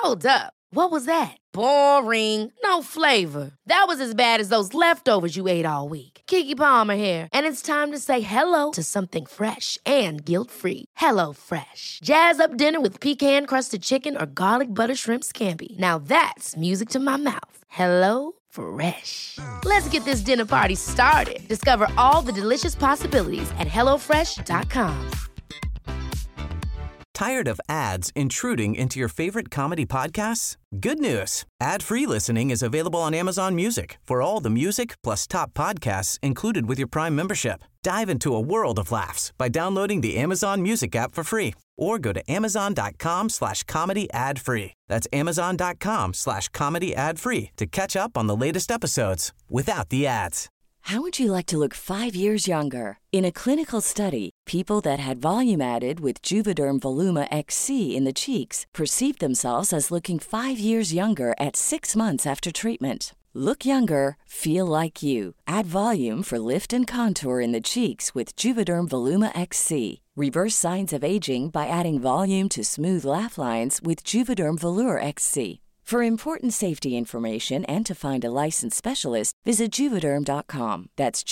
Hold up. What was that? Boring. No flavor. That was as bad as those leftovers you ate all week. Keke Palmer here, and it's time to say hello to something fresh and guilt-free. Hello Fresh. Jazz up dinner with pecan-crusted chicken or garlic butter shrimp scampi. Now that's music to my mouth. Hello Fresh. Let's get this dinner party started. Discover all the delicious possibilities at hellofresh.com. Tired of ads intruding into your favorite comedy podcasts? Good news. Ad-free listening is available on Amazon Music for all the music plus top podcasts included with your Prime membership. Dive into a world of laughs by downloading the Amazon Music app for free or go to amazon.com/comedy ad-free. That's amazon.com/comedy ad-free to catch up on the latest episodes without the ads. How would you like to look 5 years younger? In a clinical study, people that had volume added with Juvederm Voluma XC in the cheeks perceived themselves as looking 5 years younger at 6 months after treatment. Look younger, feel like you. Add volume for lift and contour in the cheeks with Juvederm Voluma XC. Reverse signs of aging by adding volume to smooth laugh lines with Juvederm Volure XC. For important safety information and to find a licensed specialist, visit Juvederm.com. That's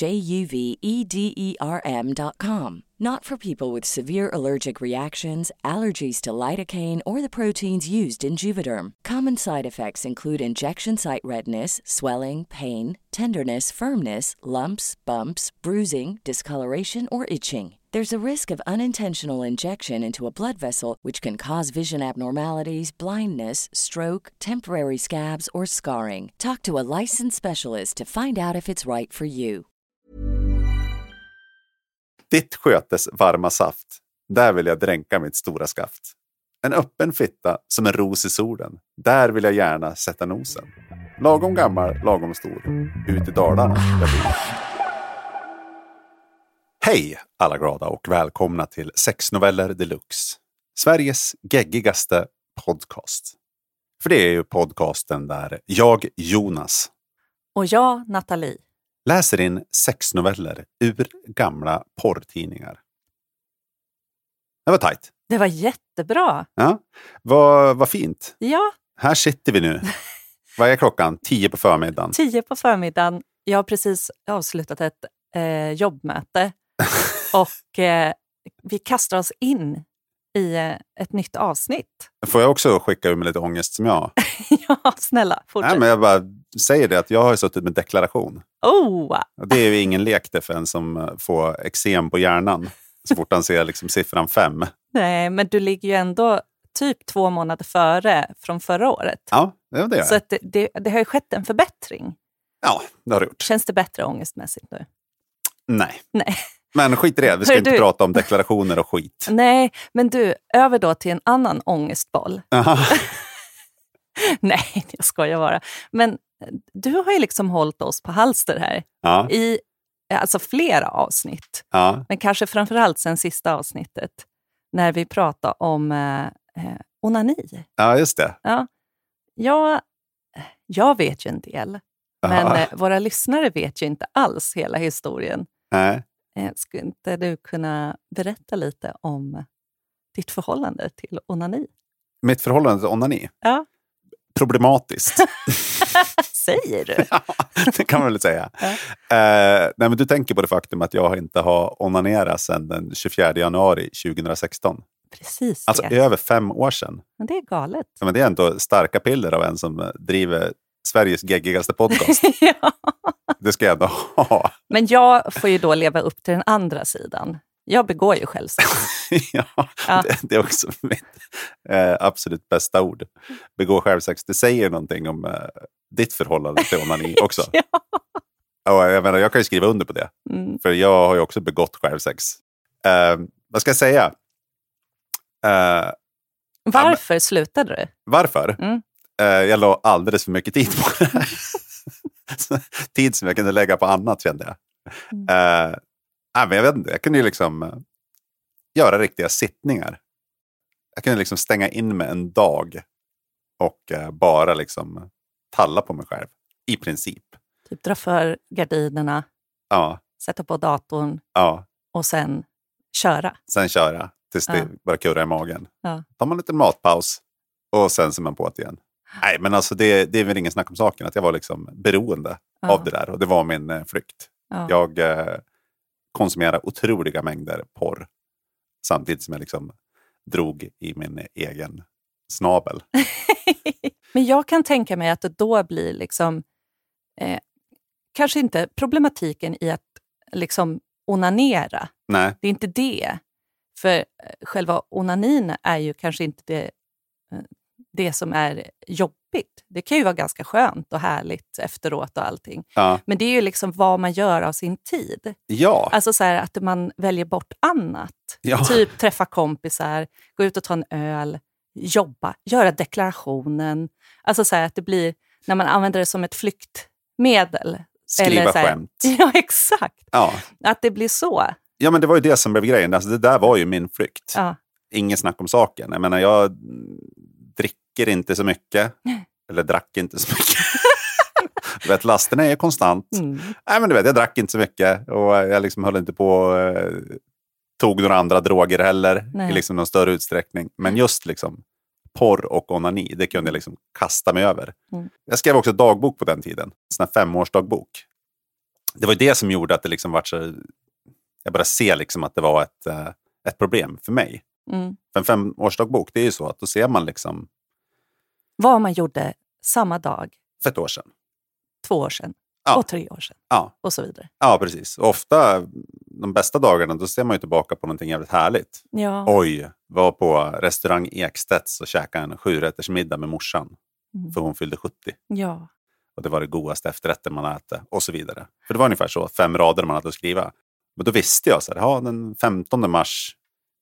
JUVEDERM.com. Not for people with severe allergic reactions, allergies to lidocaine, or the proteins used in Juvederm. Common side effects include injection site redness, swelling, pain, tenderness, firmness, lumps, bumps, bruising, discoloration, or itching. There's a risk of unintentional injection into a blood vessel, which can cause vision abnormalities, blindness, stroke, temporary scabs, or scarring. Talk to a licensed specialist to find out if it's right for you. Ditt skötes varma saft. Där vill jag dränka mitt stora skaft. En öppen fitta som en ros i solen. Där vill jag gärna sätta nosen. Lagom gammal, lagom stor. Ut i Dalarna jag bor. Hej alla glada och välkomna till Sexnoveller Deluxe. Sveriges geggigaste podcast. För det är ju podcasten där jag, Jonas. Och jag, Nathalie. Läser in sexnoveller ur gamla porrtidningar. Det var tajt. Det var jättebra. Ja, vad fint. Ja. Här sitter vi nu. Vad är klockan? 10 på förmiddagen. 10 på förmiddagen. Jag har precis avslutat ett jobbmöte. Och vi kastar oss in i ett nytt avsnitt. Får jag också skicka ur med lite ångest som jag? Ja, snälla, fortsätt. Nej, men jag bara säger det att jag har suttit med deklaration. Oh! Det är ju ingen lek det för en som får eksem på hjärnan så fort han ser liksom siffran 5. Nej, men du ligger ju ändå typ 2 månader före från förra året. Ja, det gör så att det har ju skett en förbättring. Ja, det har det gjort. Känns det bättre ångestmässigt nu? Nej. Nej. Men skit i det, vi ska inte prata om deklarationer och skit. Nej, men du, över då till en annan ångestboll. Nej, jag skojar bara. Men du har ju liksom hållit oss på halster här. Ja. I alltså flera avsnitt. Ja. Men kanske framförallt sen sista avsnittet. När vi pratade om onani. Ja, just det. Ja, jag vet ju en del. Men våra lyssnare vet ju inte alls hela historien. Nej. Skulle inte du kunna berätta lite om ditt förhållande till onani? Mitt förhållande till onani? Ja. Problematiskt. Säger du? Ja, det kan man väl säga. Ja. Nej, men du tänker på det faktum att jag inte har onanerat sedan den 24 januari 2016. Precis. Alltså över 5 år sedan. Men det är galet. Ja, men det är ändå starka piller av en som driver Sveriges geggigaste podcast. Ja. Det ska jag ändå ha. Men jag får ju då leva upp till den andra sidan. Jag begår ju självsex. Ja. Det är också mitt absolut bästa ord. Begå självsex. Det säger någonting om ditt förhållande till onani också. Ja. Och jag menar, jag kan ju skriva under på det. För jag har ju också begått självsex. Vad ska jag säga? Varför slutade du? Varför? Jag la alldeles för mycket tid på det här. Tid som jag kunde lägga på annat, kände jag. Men jag vet inte, jag kunde ju liksom göra riktiga sittningar. Jag kunde liksom stänga in mig en dag och bara liksom talla på mig själv. I princip. Typ dra för gardinerna. Ja. Sätta på datorn. Ja. Och sen köra. Sen köra tills det bara kurrar i magen. Ja. Tar man en liten matpaus. Och sen så är man på det igen. Nej, men alltså det är väl ingen snack om saken. Att jag var liksom beroende av det där. Och det var min flykt. Ja. Jag konsumerade otroliga mängder porr. Samtidigt som jag liksom drog i min egen snabel. Men jag kan tänka mig att det då blir liksom kanske inte problematiken i att liksom onanera. Nej. Det är inte det. För själva onanin är ju kanske inte det som är jobbigt. Det kan ju vara ganska skönt och härligt efteråt och allting. Ja. Men det är ju liksom vad man gör av sin tid. Ja. Alltså så här att man väljer bort annat. Ja. Typ träffa kompisar, gå ut och ta en öl, jobba, göra deklarationen. Alltså så här att det blir, när man använder det som ett flyktmedel. Skriva eller så här, skämt. Ja, exakt. Ja. Att det blir så. Ja, men det var ju det som blev grejen. Alltså, det där var ju min flykt. Ja. Ingen snack om saken. Jag menar, jag dricker inte så mycket. Eller drack inte så mycket. Du vet, lasten är konstant. Nej, men du vet, jag drack inte så mycket. Och jag liksom höll inte på tog några andra droger heller. Nej. I liksom någon större utsträckning. Men just liksom porr och onani, det kunde jag liksom kasta mig över. Jag skrev också dagbok på den tiden. En sån här 5-årsdagbok. Det var ju det som gjorde att det liksom var så... Jag började se liksom att det var ett problem för mig. För en 5-årsdagbok, det är ju så att då ser man liksom... Vad man gjorde samma dag. För ett år sedan. 2 år sedan. Ja. Och 3 år sedan. Ja. Och så vidare. Ja, precis. Och ofta, de bästa dagarna, då ser man ju tillbaka på någonting jävligt härligt. Ja. Oj, var på restaurang Ekstedts och käkade en 7-rättersmiddag med morsan. För hon fyllde 70. Ja. Och det var det godaste efterrätten man äter. Och så vidare. För det var ungefär så, 5 rader man hade att skriva. Men då visste jag så här, den 15 mars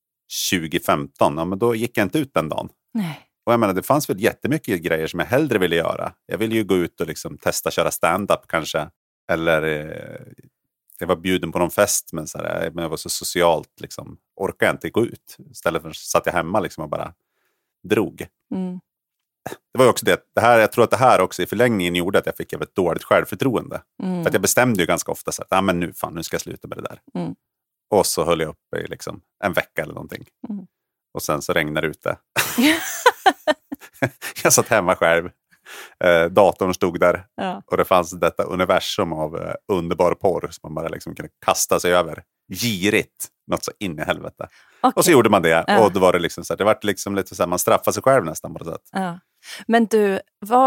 2015, ja, men då gick jag inte ut den dagen. Nej. Och jag menar, det fanns väl jättemycket grejer som jag hellre ville göra. Jag ville ju gå ut och liksom testa köra stand-up kanske. Eller jag var bjuden på någon fest, men, så här, men jag var så socialt, liksom, orkade jag inte gå ut. Istället för satt jag hemma liksom, och bara drog. Det var ju också det här, jag tror att det här också i förlängningen gjorde att jag fick ett dåligt självförtroende. För att jag bestämde ju ganska ofta så att men nu ska jag sluta med det där. Och så höll jag upp i liksom en vecka eller någonting. Och sen så regnade det ute. Jag satt hemma själv. Datorn stod där. Ja. Och det fanns detta universum av underbar porr som man bara liksom kunde kasta sig över. Girigt. Något så in i helvete. Okay. Och så gjorde man det. Ja. Och då var det liksom så här, det var liksom lite så här, man straffade sig själv nästan på det sätt. Ja. Men du,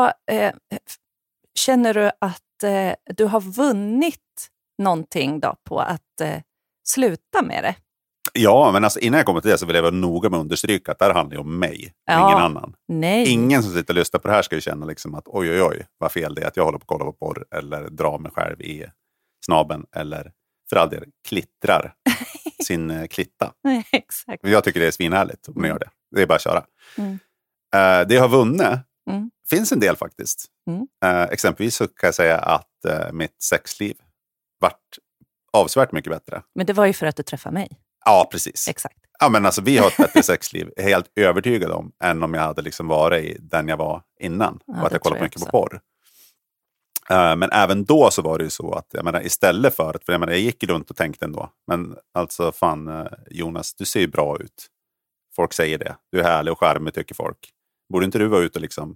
känner du att du har vunnit någonting då på att sluta med det? Ja, men alltså innan jag kommer till det så vill jag vara noga med att understryka att det här handlar om mig och ingen annan. Nej. Ingen som sitter och lyssnar på det här ska ju känna liksom att oj, vad fel det är att jag håller på att kolla på porr eller drar mig själv i snaben eller för all del klittrar sin klitta. Nej, exakt. Jag tycker det är svinhärligt om ni gör det. Det är bara att köra. Det jag har vunnit finns en del faktiskt. Exempelvis så kan jag säga att mitt sexliv vart avsevärt mycket bättre. Men det var ju för att du träffade mig. Ja, precis. Exakt. Ja, men alltså vi har ett bättre sexliv, helt övertygad om, än om jag hade liksom varit i den jag var innan. Ja, och att jag kollade mycket också på porr. Men även då så var det ju så att, jag menar, istället för att, för jag gick runt och tänkte ändå, men alltså fan Jonas, du ser ju bra ut. Folk säger det. Du är härlig och charmig, tycker folk. Borde inte du vara ute och liksom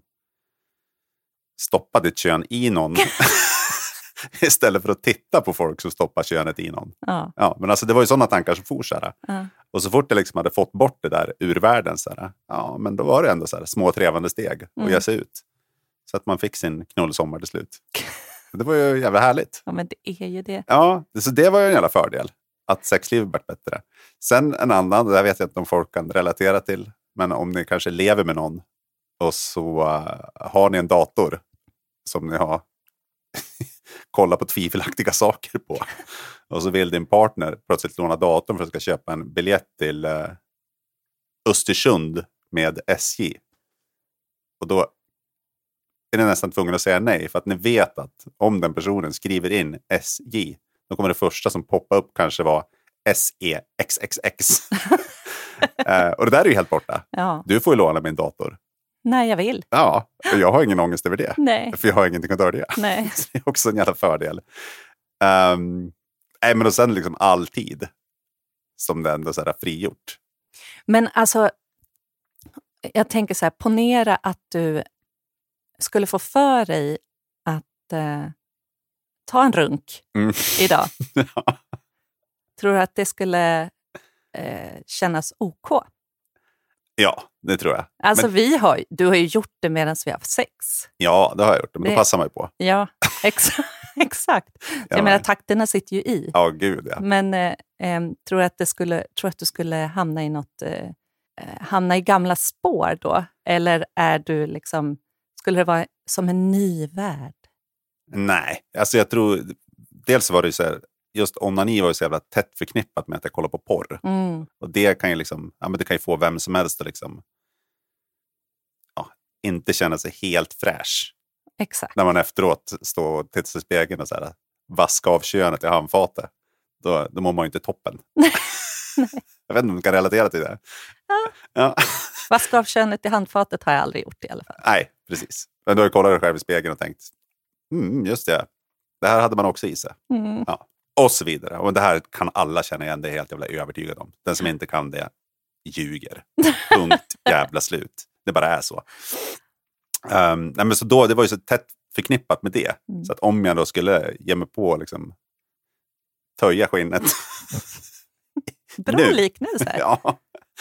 stoppa ditt kön i någon? Istället för att titta på folk som stoppar könet i någon. Ja, men alltså det var ju sådana tankar som for så här. Och så fort jag liksom hade fått bort det där ur världen så här, ja, men då var det ändå så här små trevande steg och ge sig ut. Så att man fick sin knullsommar till slut. Det var ju jävla härligt. Ja, men det är ju det. Ja, så det var ju en jävla fördel. Att sexlivet blev bättre. Sen en annan, det vet jag inte om folk kan relatera till. Men om ni kanske lever med någon och så har ni en dator som ni har kollat på tvivelaktiga saker på. Och så vill din partner plötsligt låna datorn för att ska köpa en biljett till Östersund med SJ. Och då är ni nästan tvungen att säga nej. För att ni vet att om den personen skriver in SJ, då kommer det första som poppar upp kanske vara SEXXX. Och det där är ju helt borta. Ja. Du får ju låna min dator. Nej, jag vill. Ja, och jag har ingen ångest över det. Nej. För jag har ingenting att dölja. Nej. Så det är också en jävla fördel. Nej, men och sen liksom alltid som det ändå så här frigjort. Men alltså, jag tänker så här, ponera att du skulle få för dig att ta en runk idag. Ja. Tror du att det skulle kännas OK? Ja, det tror jag. Alltså Men, du har ju gjort det medan vi har haft sex. ja, det har jag gjort. Men då passar man ju på. Ja, exakt. Jag menar, takterna sitter ju i. Ja, gud ja. Men tror att du skulle hamna i något... hamna i gamla spår då? Eller är du liksom... Skulle det vara som en ny värld? Nej, alltså jag tror... Dels var det ju så här... Just onani var ju så jävla tätt förknippat med att jag kollar på porr. Och det kan ju liksom... Ja, men det kan ju få vem som helst att liksom... Ja, inte känna sig helt fräsch. Exakt. När man efteråt står och tittar sig i spegeln och så här, vaska av könet i handfatet. Då mår man ju inte toppen. Jag vet inte om du kan relatera till det. Ja. Vaska av könet i handfatet har jag aldrig gjort i alla fall. Nej, precis. Men då har jag kollat dig själv i spegeln och tänkt, just det. Det här hade man också i sig. Ja. Och så vidare. Och det här kan alla känna igen, det är helt jävla övertygad om. Den som inte kan det ljuger. Punkt, jävla slut. Det bara är så. Nej, men så då, det var ju så tätt förknippat med det. Så att om jag då skulle ge mig på liksom, töja skinnet. Bra nu. liknelse. Ja.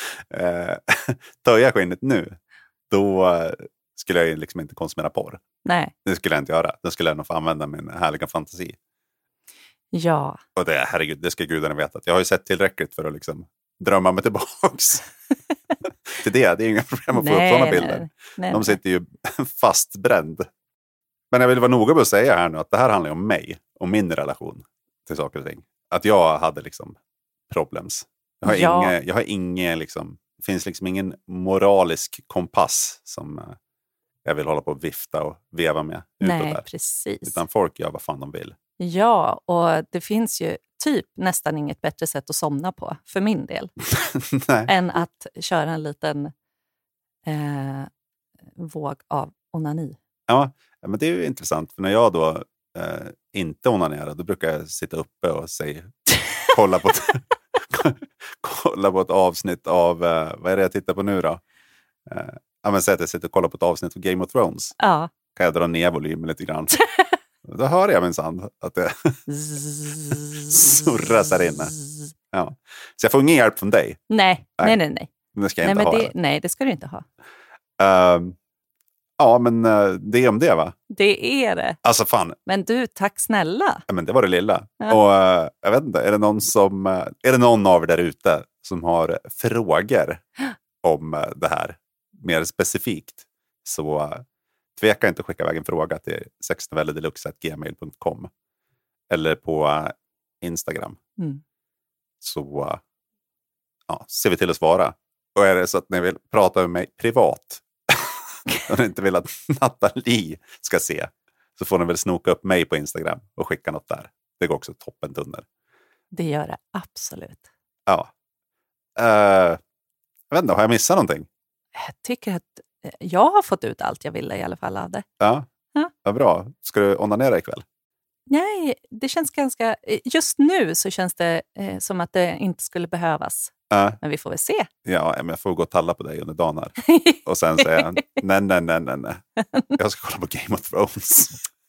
Töja skinnet nu. Då skulle jag ju liksom inte konsumera porr. Nej. Det skulle jag inte göra. Då skulle jag nog få använda min härliga fantasi. Ja. Och det, herregud, det ska gudarna veta. Jag har ju sett tillräckligt för att liksom drömma mig tillbaks. Till det är inga problem att få upp sådana bilder. De sitter ju fastbränd. Men jag vill vara noga med att säga här nu att det här handlar om mig och min relation till saker och ting. Att jag hade liksom problems. Jag har ingen liksom, det finns liksom ingen moralisk kompass som jag vill hålla på och vifta och veva med. Nej, där. precis. Utan folk gör vad fan de vill. Ja, och det finns ju typ nästan inget bättre sätt att somna på, för min del, än att köra en liten våg av onani. Ja, men det är ju intressant. För när jag då inte onanerar, då brukar jag sitta uppe och säga, kolla på ett avsnitt av, vad är det jag tittar på nu då? Ja, men säg att jag sitter och kollar på ett avsnitt av Game of Thrones. Ja. Kan jag dra ner volymen lite grann. Då hör jag minsann att det surras här inne. Ja. Så jag får ingen hjälp från dig. Nej. Det ska jag inte ha. Nej, det ska du inte ha. Ja, men det är om det, va? Det är det. Alltså fan. Men du, tack snälla. Ja, men det var det lilla. Ja. Och jag vet inte, är det någon av er där ute som har frågor om det här mer specifikt, så tveka inte att skicka iväg en fråga till sexnovellerdeluxe@gmail.com eller på Instagram. Så ser vi till att svara. Och är det så att ni vill prata med mig privat och ni inte vill att Nathalie ska se, så får ni väl snoka upp mig på Instagram och skicka något där. Det går också toppen tunnel. Det gör det absolut. Ja. Jag vet inte, har jag missat någonting? Jag tycker att jag har fått ut allt jag ville i alla fall av det. Ja, vad bra. Ska du onanera ikväll? Nej, det känns ganska... Just nu så känns det som att det inte skulle behövas. Men vi får väl se. Ja, men jag får gå och talla på dig under dagen här. Och sen säga, nej. Jag ska kolla på Game of Thrones.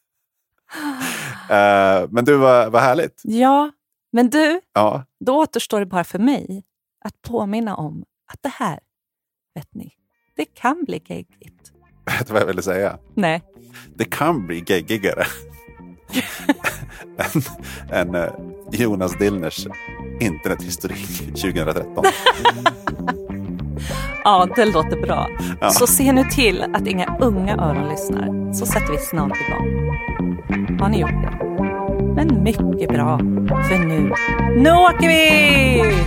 Men du, vad härligt. Ja, men du, ja. Då återstår det bara för mig att påminna om att det här, vet ni, det kan bli geggigt. Vet du vad jag ville säga? Nej. Det kan bli geggigare än Jonas Dillners internethistorik 2013. Ja, det låter bra. Ja. Så se nu till att inga unga öron lyssnar, så sätter vi snart igång. Har ni gjort det? Men mycket bra, för nu åker vi!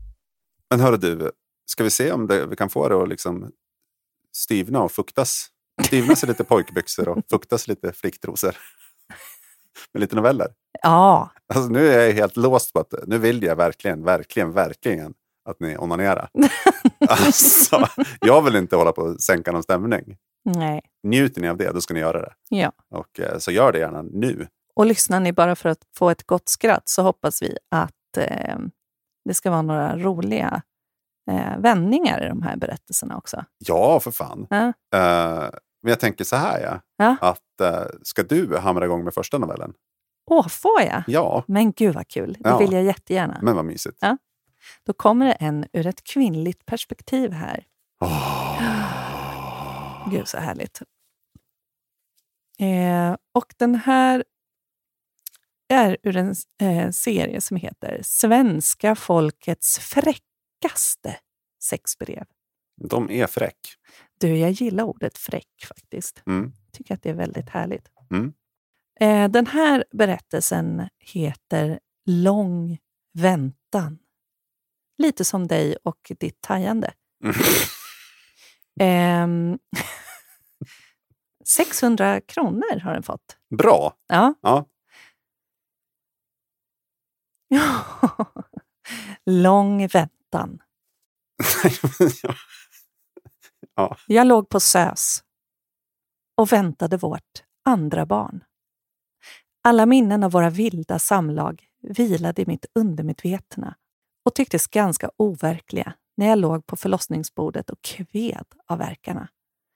Men hörru du, ska vi se om vi kan få det att liksom styvna och fuktas Dyvna sig lite pojkbyxor och fukta sig lite flicktrosor. Med lite noveller. Ja. Alltså, nu är jag helt låst på att nu vill jag verkligen att ni onanerar. Alltså, jag vill inte hålla på och sänka någon stämning. Nej. Njuter ni av det, då ska ni göra det. Ja. Och så gör det gärna nu. Och lyssnar ni bara för att få ett gott skratt så hoppas vi att det ska vara några roliga vändningar i de här berättelserna också. Ja, för fan. Ja. Men jag tänker så här, Ja. att ska du hamra igång med första novellen? Får jag? Ja. Men gud vad kul. Det vill jag jättegärna. Men vad mysigt. Ja. Då kommer det en ur ett kvinnligt perspektiv här. Gud så härligt. Och den här är ur en serie som heter Svenska folkets fräckaste sexbrev. De är fräck. Du, jag gillar ordet fräck faktiskt. Mm. Tycker att det är väldigt härligt. Mm. Den här berättelsen heter Lång väntan. Lite som dig och ditt tajande. 600 kronor har den fått. Bra. Ja. Ja. Lång väntan. Ja. Jag låg på SÖS och väntade vårt andra barn. Alla minnen av våra vilda samlag vilade i mitt undermedvetna och tycktes ganska overkliga när jag låg på förlossningsbordet och kved av värkarna.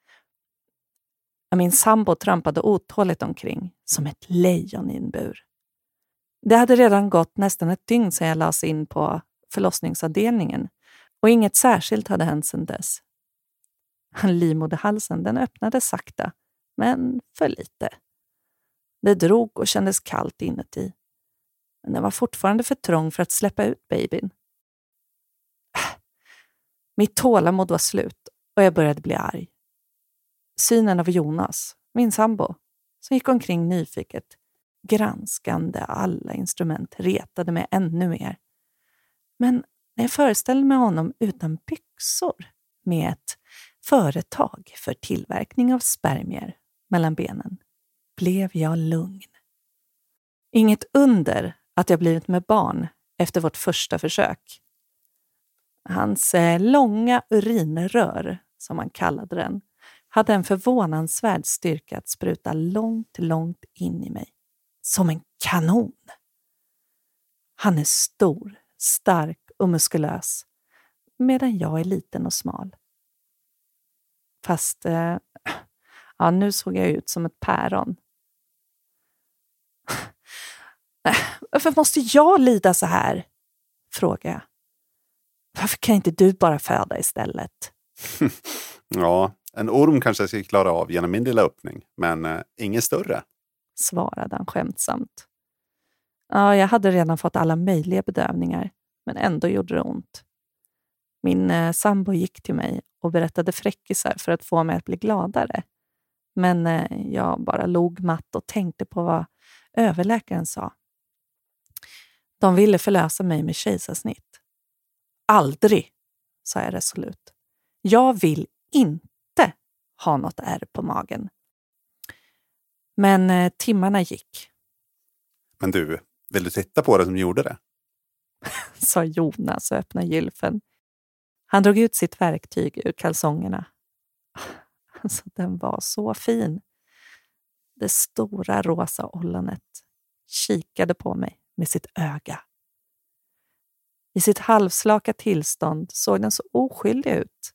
Min sambo trampade otåligt omkring som ett lejon i en bur. Det hade redan gått nästan ett dygn sedan jag lades in på förlossningsavdelningen och inget särskilt hade hänt sedan dess. Livmoderhalsen den öppnade sakta, men för lite. Det drog och kändes kallt inuti. Men den var fortfarande för trång för att släppa ut babyn. Mitt tålamod var slut och jag började bli arg. Synen av Jonas, min sambo, som gick omkring nyfiket, granskande alla instrument, retade mig ännu mer. Men när jag föreställde mig honom utan byxor med ett företag för tillverkning av spermier mellan benen blev jag lugn. Inget under att jag blivit med barn efter vårt första försök. Hans långa urinrör, som man kallade den, hade en förvånansvärd styrka att spruta långt in i mig. Som en kanon. Han är stor, stark och muskulös, medan jag är liten och smal. Fast, nu såg jag ut som ett päron. Varför måste jag lida så här? Frågar jag. Varför kan inte du bara föda istället? Ja, en orm kanske jag ska klara av genom min lilla öppning, men ingen större. Svarade han skämtsamt. Ja, jag hade redan fått alla möjliga bedövningar, men ändå gjorde det ont. Min sambo gick till mig och berättade fräckisar för att få mig att bli gladare. Men jag bara log matt och tänkte på vad överläkaren sa. De ville förlösa mig med kejsarsnitt. Aldrig, sa jag resolut. Jag vill inte ha något ärr på magen. Men timmarna gick. Men du, vill du titta på det som gjorde det? Sa Jonas och öppnade gylfen. Han drog ut sitt verktyg ur kalsongerna. Alltså, den var så fin. Det stora rosa ollonet kikade på mig med sitt öga. I sitt halvslaka tillstånd såg den så oskyldig ut.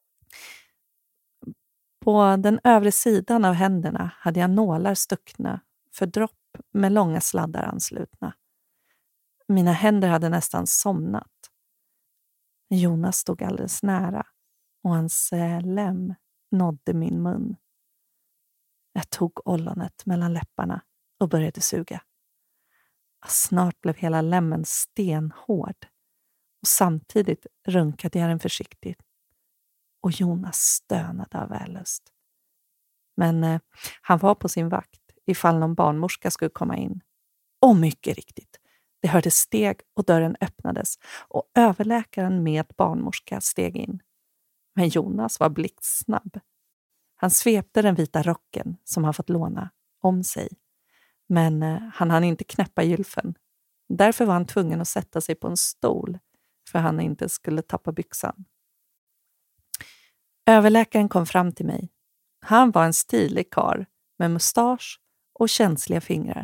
På den övre sidan av händerna hade jag nålar stuckna för dropp med långa sladdar anslutna. Mina händer hade nästan somnat. Jonas stod alldeles nära och hans lem nådde min mun. Jag tog ollonet mellan läpparna och började suga. Snart blev hela lämmen stenhård och samtidigt runkade jag den försiktigt. Och Jonas stönade av vällust. Men han var på sin vakt ifall någon barnmorska skulle komma in. Och mycket riktigt. Det hördes steg och dörren öppnades och överläkaren med barnmorska steg in. Men Jonas var blixtsnabb. Han svepte den vita rocken som han fått låna om sig. Men han hann inte knäppa gylfen. Därför var han tvungen att sätta sig på en stol för han inte skulle tappa byxan. Överläkaren kom fram till mig. Han var en stilig karl med mustasch och känsliga fingrar.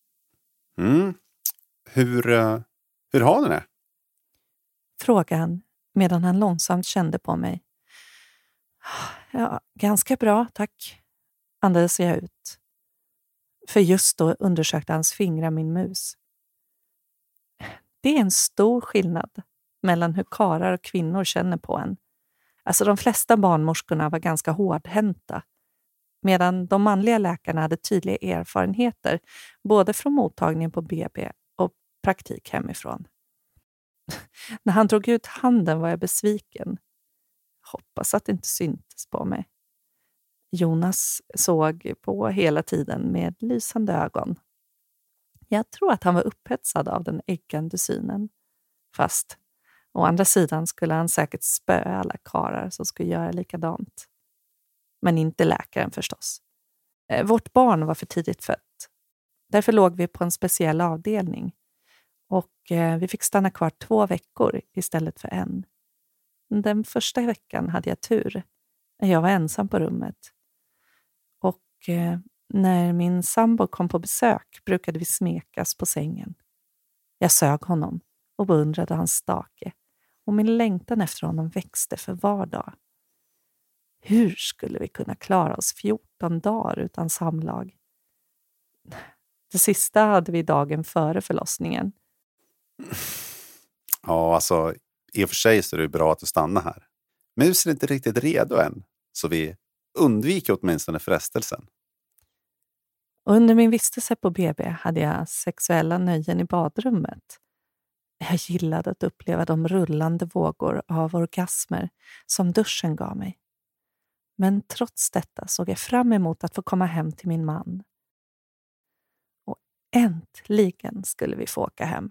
Hur har ni det? Frågade han medan han långsamt kände på mig. Ja, ganska bra, tack. Andades jag ut. För just då undersökte hans fingrar min mus. Det är en stor skillnad mellan hur karlar och kvinnor känner på en. Alltså de flesta barnmorskorna var ganska hårdhänta. Medan de manliga läkarna hade tydliga erfarenheter både från mottagningen på BB och praktik hemifrån. När han drog ut handen var jag besviken. Hoppas att det inte syntes på mig. Jonas såg på hela tiden med lysande ögon. Jag tror att han var upphetsad av den äggande synen. Fast å andra sidan skulle han säkert spöa alla karar som skulle göra likadant. Men inte läkaren förstås. Vårt barn var för tidigt fött. Därför låg vi på en speciell avdelning. Och vi fick stanna kvar 2 veckor istället för 1. Den första veckan hade jag tur. Jag var ensam på rummet. Och när min sambo kom på besök brukade vi smekas på sängen. Jag sög honom och beundrade hans stake. Och min längtan efter honom växte för var dag. Hur skulle vi kunna klara oss 14 dagar utan samlag? Det sista hade vi dagen före förlossningen. Ja, alltså i och för sig så är det bra att du stannar här. Mus är inte riktigt redo än, så vi undviker åtminstone frestelsen. Under min vistelse på BB hade jag sexuella nöjen i badrummet. Jag gillade att uppleva de rullande vågor av orgasmer som duschen gav mig. Men trots detta såg jag fram emot att få komma hem till min man. Och äntligen skulle vi få åka hem.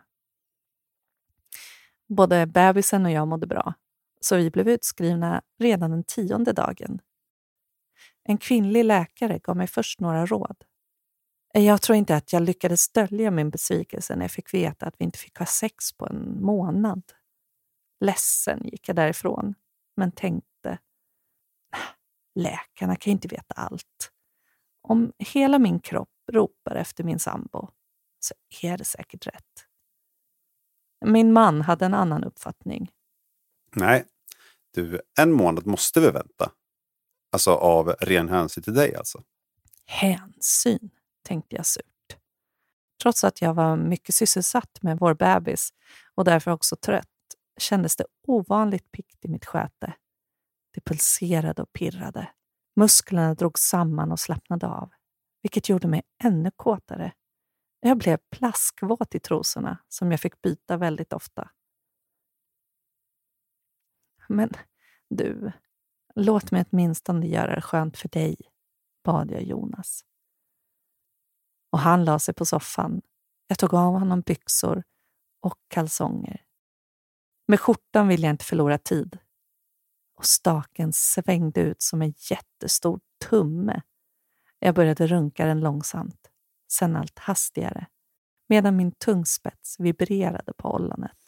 Både bebisen och jag mådde bra, så vi blev utskrivna redan den 10:e dagen. En kvinnlig läkare gav mig först några råd. Jag tror inte att jag lyckades dölja min besvikelse när jag fick veta att vi inte fick ha sex på en månad. Ledsen gick jag därifrån, men tänkte, läkarna kan inte veta allt. Om hela min kropp ropar efter min sambo så är det säkert rätt. Min man hade en annan uppfattning. Nej, du, 1 månad måste vi vänta. Alltså av ren hänsyn till dig alltså. Hänsyn, tänkte jag surt. Trots att jag var mycket sysselsatt med vår bebis och därför också trött kändes det ovanligt piggt i mitt sköte. Det pulserade och pirrade. Musklerna drog samman och slappnade av, vilket gjorde mig ännu kåtare. Jag blev plaskvåt i trosorna som jag fick byta väldigt ofta. Men du, låt mig åtminstone göra det skönt för dig, bad jag Jonas. Och han la sig på soffan. Jag tog av honom byxor och kalsonger. Med skjortan ville jag inte förlora tid. Och staken svängde ut som en jättestor tumme. Jag började runka den långsamt, sen allt hastigare, medan min tungspets vibrerade på ollonet.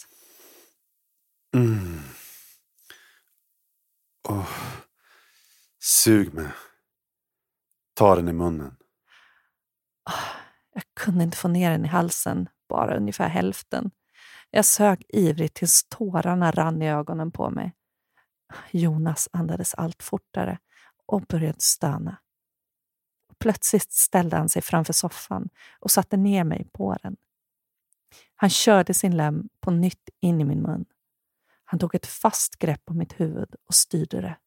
Sug mig. Ta den i munnen. Jag kunde inte få ner den i halsen, bara ungefär hälften. Jag sög ivrigt tills tårarna rann i ögonen på mig. Jonas andades allt fortare och började stöna. Plötsligt ställde han sig framför soffan och satte ner mig på den. Han körde sin lem på nytt in i min mun. Han tog ett fast grepp om mitt huvud och styrde det.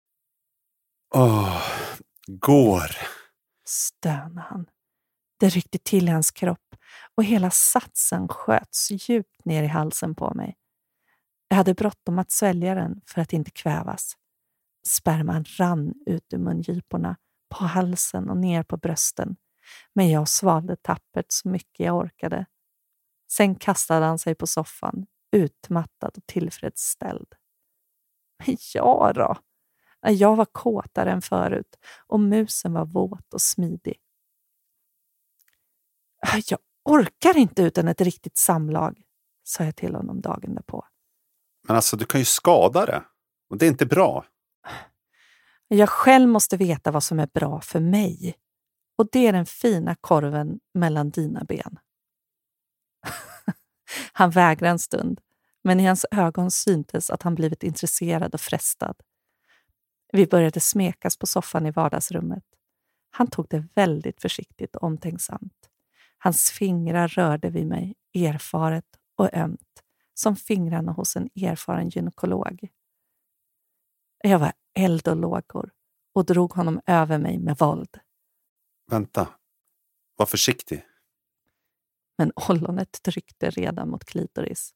Går. Stönade han. Det ryckte till i hans kropp och hela satsen sköts djupt ner i halsen på mig. Jag hade bråttom att svälja den för att inte kvävas. Sperman rann ut ur mungiporna, på halsen och ner på brösten. Men jag svalde tappert så mycket jag orkade. Sen kastade han sig på soffan, utmattad och tillfredsställd. Men ja då, Jag var kåtare än förut och musen var våt och smidig. Jag orkar inte utan ett riktigt samlag, sa jag till honom dagen därpå. Men alltså, du kan ju skada det. Och det är inte bra. Jag själv måste veta vad som är bra för mig. Och det är den fina korven mellan dina ben. Han vägrade en stund, men i hans ögon syntes att han blivit intresserad och frestad. Vi började smekas på soffan i vardagsrummet. Han tog det väldigt försiktigt och omtänksamt. Hans fingrar rörde vid mig, erfaret och ömt, som fingrarna hos en erfaren gynekolog. Jag var eld och lågor och drog honom över mig med våld. Vänta, var försiktig. Men ollonet tryckte redan mot klitoris.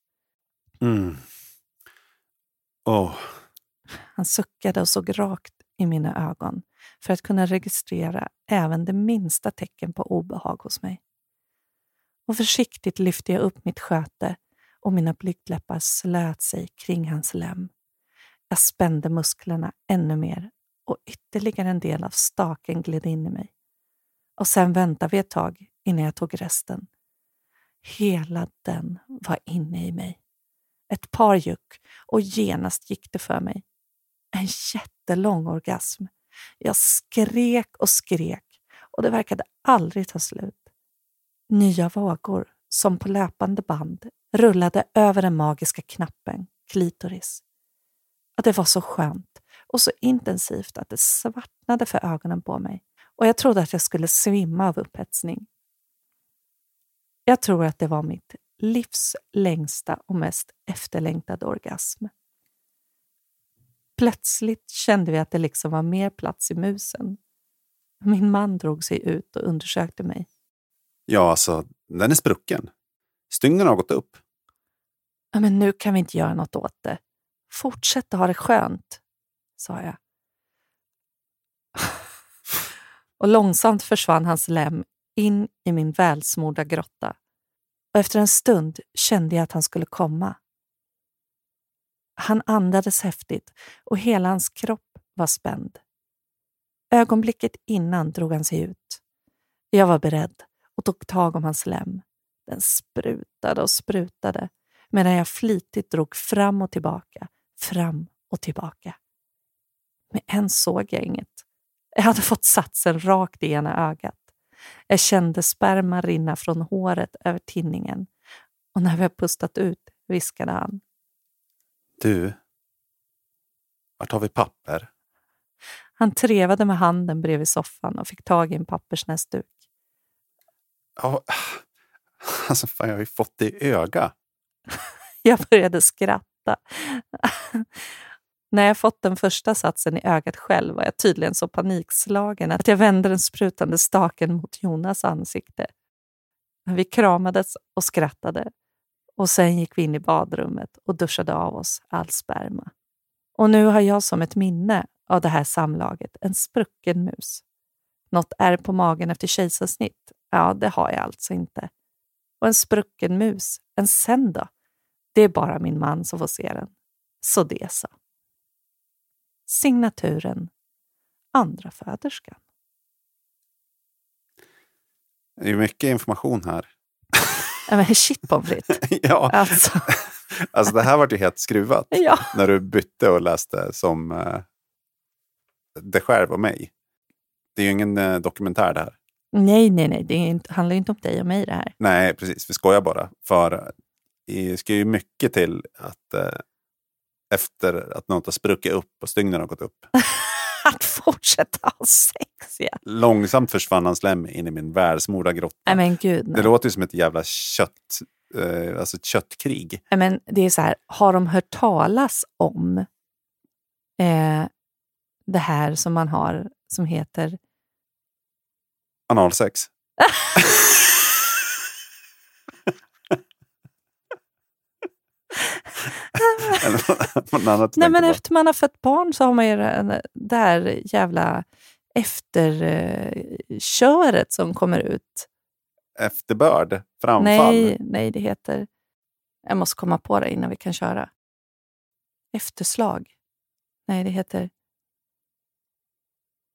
Han suckade och såg rakt i mina ögon för att kunna registrera även det minsta tecken på obehag hos mig. Och försiktigt lyfte jag upp mitt sköte och mina blygdläppar slöt sig kring hans lem. Jag spände musklerna ännu mer och ytterligare en del av staken gled in i mig. Och sen väntade vi ett tag innan jag tog resten. Hela den var inne i mig. Ett par juck och genast gick det för mig. En jättelång orgasm. Jag skrek och det verkade aldrig ta slut. Nya vågor, som på löpande band, rullade över den magiska knappen, klitoris. Och det var så skönt och så intensivt att det svartnade för ögonen på mig. Och jag trodde att jag skulle svimma av upphetsning. Jag tror att det var mitt livs längsta och mest efterlängtade orgasm. Plötsligt kände vi att det liksom var mer plats i musen. Min man drog sig ut och undersökte mig. Ja, alltså, den är sprucken. Stygnen har gått upp. Ja, men nu kan vi inte göra något åt det. Fortsätt att ha det skönt, sa jag. Och långsamt försvann hans lem in i min välsmorda grotta. Och efter en stund kände jag att han skulle komma. Han andades häftigt och hela hans kropp var spänd. Ögonblicket innan drog han sig ut. Jag var beredd och tog tag om hans lem. Den sprutade och sprutade medan jag flitigt drog fram och tillbaka. Men än såg jag inget. Jag hade fått satsen rakt i ena ögat. Jag kände sperma rinna från håret över tinningen. Och när vi har pustat ut viskade han. Du, vart har vi papper? Han trevade med handen bredvid soffan och fick tag i en pappersnäsduk. Ja, alltså fan, jag har ju fått det i öga. Jag började skratta. När jag fått den första satsen i ögat själv var jag tydligen så panikslagen att jag vände den sprutande staken mot Jonas ansikte. Vi kramades och skrattade och sen gick vi in i badrummet och duschade av oss all sperma. Och nu har jag som ett minne av det här samlaget en sprucken mus. Något är på magen efter kejsarsnitt? Ja, det har jag alltså inte. Och en sprucken mus, en sen då? Det är bara min man som får se den. Så det så. Signaturen andra föderskan. Det är ju mycket information här. Ja, men shit pommes frites. Ja, alltså det här var ju helt skruvat. Ja. När du bytte och läste som det själv och mig. Det är ju ingen dokumentär det här. Nej. Det handlar ju inte om dig och mig det här. Nej, precis. Vi skojar bara. För det ska ju mycket till att efter att något har spruckit upp och stygnen har gått upp. Att fortsätta ha sex, ja. Långsamt försvann hans lem in i min världsmorda grotta. Nej, men gud, nej. Det låter ju som ett jävla alltså ett köttkrig. Nej, men det är så här, har de hört talas om det här som man har som heter Analsex. Nej, men efter man har fött barn så har man ju det där jävla efterköret som kommer ut. Efterbörd? Framfall? Nej, det heter... Jag måste komma på det innan vi kan köra. Efterslag. Nej, det heter...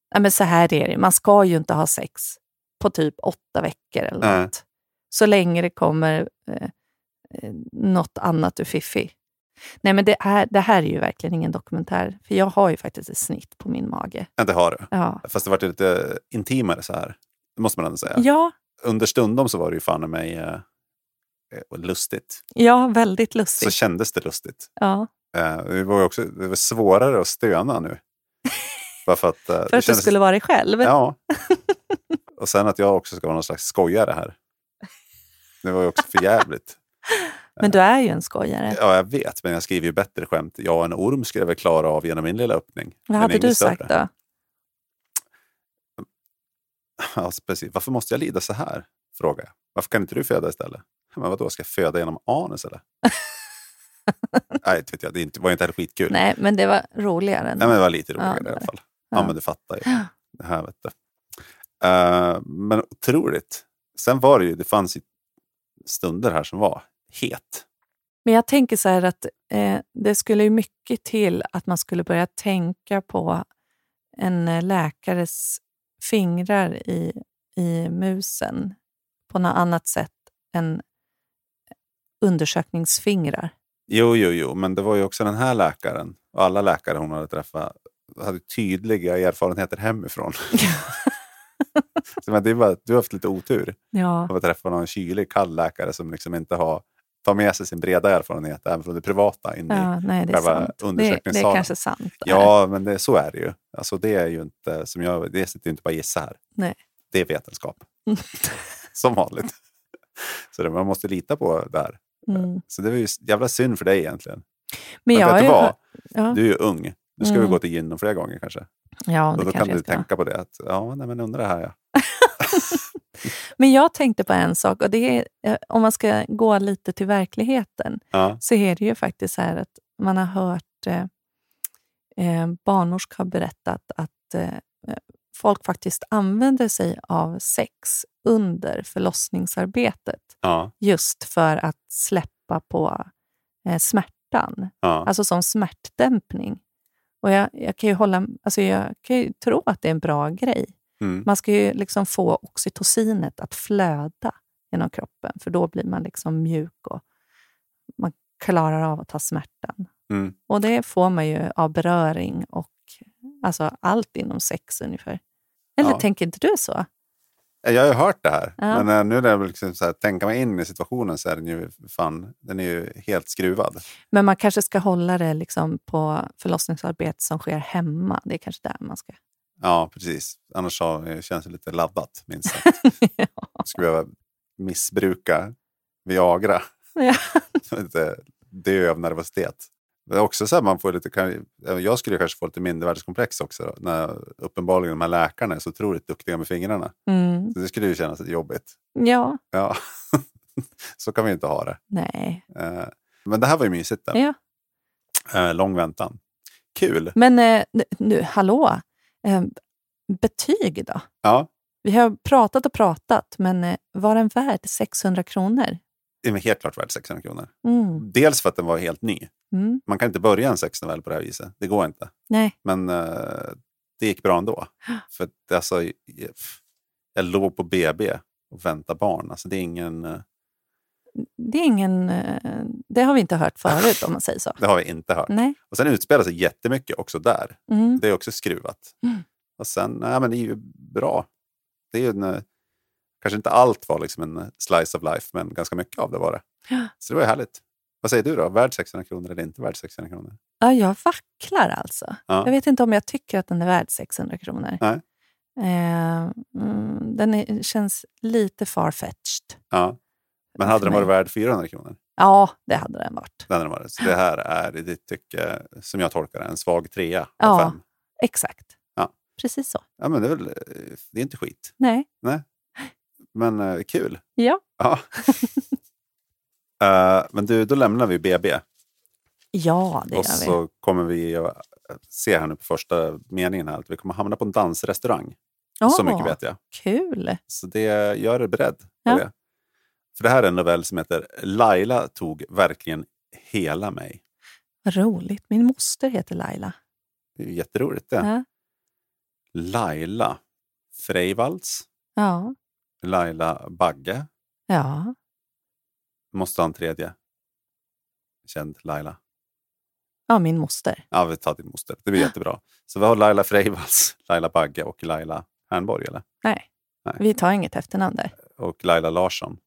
Ja, men så här är det. Man ska ju inte ha sex på typ 8 veckor eller något. Så länge det kommer något annat ur fiffi. Nej, men det här är ju verkligen ingen dokumentär. För jag har ju faktiskt ett snitt på min mage. Ja, det har du. Ja. Fast det var lite intimare så här. Det måste man ändå säga. Ja. Under stundom så var det ju fan i mig lustigt. Ja, väldigt lustigt. Så kändes det lustigt. Ja. Det var svårare att stöna nu. Bara för att, för att du skulle vara dig själv. Ja. Och sen att jag också ska vara någon slags skojare här. Det var ju också för jävligt. Men du är ju en skojare. Ja, jag vet. Men jag skriver ju bättre skämt. Ja, en orm skulle jag väl klara av genom min lilla öppning. Vad hade du sagt då? Ja, precis. Varför måste jag lida så här? Frågar jag. Varför kan inte du föda istället? Men vadå, ska jag föda genom anus eller? Nej, inte vet jag. Det var inte heller skitkul. Nej, men det var roligare. Nej, men det var lite roligare ja, i alla fall. Ja. Ja, men du fattar ju. Det här vet du. Men otroligt. Sen var det fanns ju stunder här som var het. Men jag tänker så här att det skulle ju mycket till att man skulle börja tänka på en läkares fingrar i musen på något annat sätt än undersökningsfingrar. Jo, men det var ju också den här läkaren och alla läkare hon hade träffat hade tydliga erfarenheter hemifrån. Så men det är bara, du har haft lite otur. Ja. Att träffa någon kylig, kall läkare som liksom inte tar med sig sin breda erfarenhet även från det privata in i nej, det är sant. Det är kanske sant. Ja, men så är det ju. Alltså det är ju inte som det sitter ju inte bara gissa här. Nej. Det är vetenskap. Som vanligt. Så man måste lita på det här. Så det var ju jävla synd för dig egentligen. Men vet du vad? Ja. Du är ju ung. Du ska väl gå till gyn flera gånger kanske. Ja, och då kan du tänka på det. Att, men undrar det här, ja. Men jag tänkte på en sak. Och det är, om man ska gå lite till verkligheten. Ja. Så är det ju faktiskt så här att man har hört barnmorskor har berättat att folk faktiskt använder sig av sex under förlossningsarbetet. Ja. Just för att släppa på smärtan. Ja. Alltså som smärtdämpning. Och jag kan ju tro att det är en bra grej. Man ska ju liksom få oxytocinet att flöda genom kroppen. För då blir man liksom mjuk och man klarar av att ta smärtan. Och det får man ju av beröring och alltså allt inom sex ungefär. Eller tänker inte du så? Jag har ju hört det här. Ja. Men nu när jag liksom så här, tänker mig in i situationen så är den är ju helt skruvad. Men man kanske ska hålla det liksom på förlossningsarbete som sker hemma. Det är kanske där man ska. Ja, precis. Annars känns det lite laddat, minst sagt. Ska vi missbruka Viagra. Ja. Lite dö av nervositet. Det är också så här, man får lite, jag skulle kanske få lite mindervärdeskomplex också då, när uppenbarligen de här läkarna är så otroligt duktiga med fingrarna. Så det skulle ju kännas lite jobbigt. Ja. Så kan vi inte ha det. Nej. Men det här var ju mysigt då. Ja. Lång väntan. Kul. Men nu, hallå. Betyg då? Ja. Vi har pratat, men var den värd 600 kronor? Det är helt klart värd 600 kronor. Dels för att den var helt ny. Man kan inte börja en sexnovell på det här viset. Det går inte. Nej. Men det gick bra ändå. För alltså, jag låg på BB och väntade barn. Alltså, det är ingen... Det har vi inte hört förut om man säger så. Det har vi inte hört. Nej. Och sen utspelar sig jättemycket också där. Det är också skruvat. Och sen, men det är ju bra. Det är ju kanske inte allt var liksom en slice of life, men ganska mycket av det var det. Så det var ju härligt. Vad säger du då? Värd 600 kronor eller inte värd 600 kronor? Ja, jag vacklar alltså. Ja. Jag vet inte om jag tycker att den är värd 600 kronor. Nej. Den känns lite farfetched. Ja. Men hade den varit värd 400 kronor? Ja, det hade den varit. Så det här är i ditt tycke, som jag tolkar det, en svag 3 av 5. Ja, exakt. Ja. Precis så. Ja, men det är inte skit. Nej. Men kul. Ja. Men då lämnar vi BB. Ja, det gör vi. Och så kommer vi se här nu på första meningen här att vi kommer hamna på en dansrestaurang. Så mycket vet jag. Kul. Så det gör det beredd på det. För det här är en novell som heter Laila tog verkligen hela mig. Vad roligt. Min moster heter Laila. Det är jätteroligt det. Ja. Laila Freivalds. Ja. Laila Bagge. Ja. Måste ha en tredje. Känd Laila. Ja, min moster. Ja, vi tar din moster. Det blir jättebra. Så vi har Laila Freivalds, Laila Bagge och Laila Hernborg, eller? Nej, vi tar inget efternamn där. Och Laila Larsson.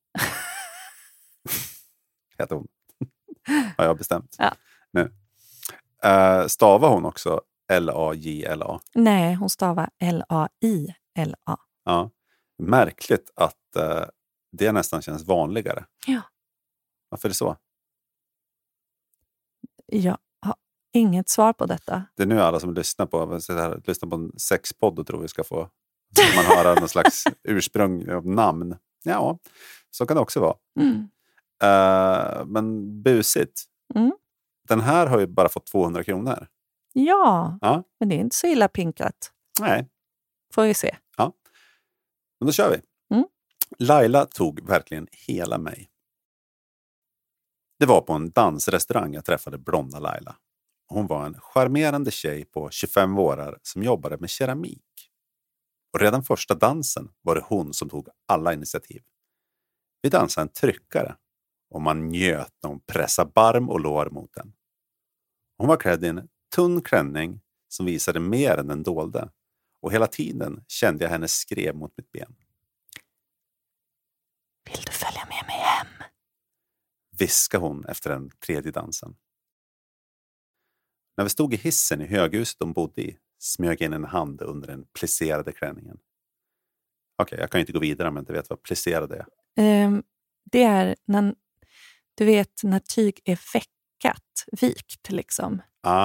Heter hon. Har jag bestämt. Ja. Nu. Stavar hon också L-A-J-L-A? Nej, hon stavar L-A-I-L-A. Ja. Märkligt att det nästan känns vanligare. Ja. Varför är det så? Jag har inget svar på detta. Det är nu alla som lyssnar på en sexpodd och tror vi ska få man höra någon slags ursprung av namn. Ja, så kan det också vara. Men busigt. Den här har ju bara fått 200 kronor. Ja, men det är inte så illa pinkat. Nej. Får vi se. Ja, men då kör vi. Laila tog verkligen hela mig. Det var på en dansrestaurang jag träffade blonda Laila. Hon var en charmerande tjej på 25 år som jobbade med keramik. Och redan första dansen var det hon som tog alla initiativ. Vi dansade en tryckare och man njöt när hon pressade barm och lår mot den. Hon var klädd i en tunn klänning som visade mer än den dolde. Och hela tiden kände jag hennes skrev mot mitt ben. Vill du följa med mig hem? Viskade hon efter den tredje dansen. När vi stod i hissen i höghuset de bodde i smög in en hand under den plisserade klänningen. Okej, jag kan inte gå vidare om jag inte vet vad plisserade är. Det är när, du vet, när tyg är vikt liksom.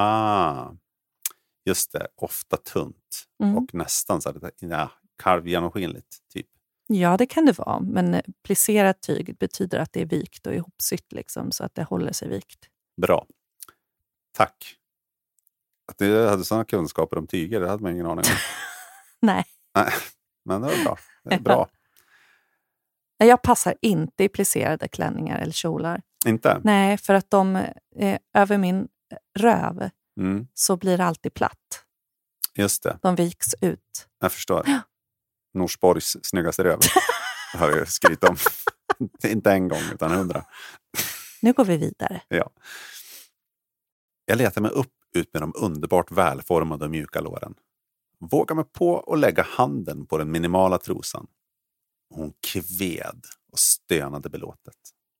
Just det, ofta tunt och nästan så här, kalvgenomskinligt typ. Ja, det kan det vara, men plisserat tyg betyder att det är vikt och ihopsytt liksom, så att det håller sig vikt. Bra. Tack. Att du hade sådana kunskaper om tyger, det hade man ingen aning om. Nej, men det var bra. Det är bra. Jag passar inte i plisserade klänningar eller kjolar. Inte? Nej, för att de över min röv så blir det alltid platt. Just det. De viks ut. Jag förstår. Norsborgs snyggaste röv. Det har jag skrivit om. Inte en gång utan 100. Nu går vi vidare. Ja. Jag letar mig ut med de underbart välformade och mjuka låren. Vågar mig på att lägga handen på den minimala trosan. Hon kved och stönade belåtet.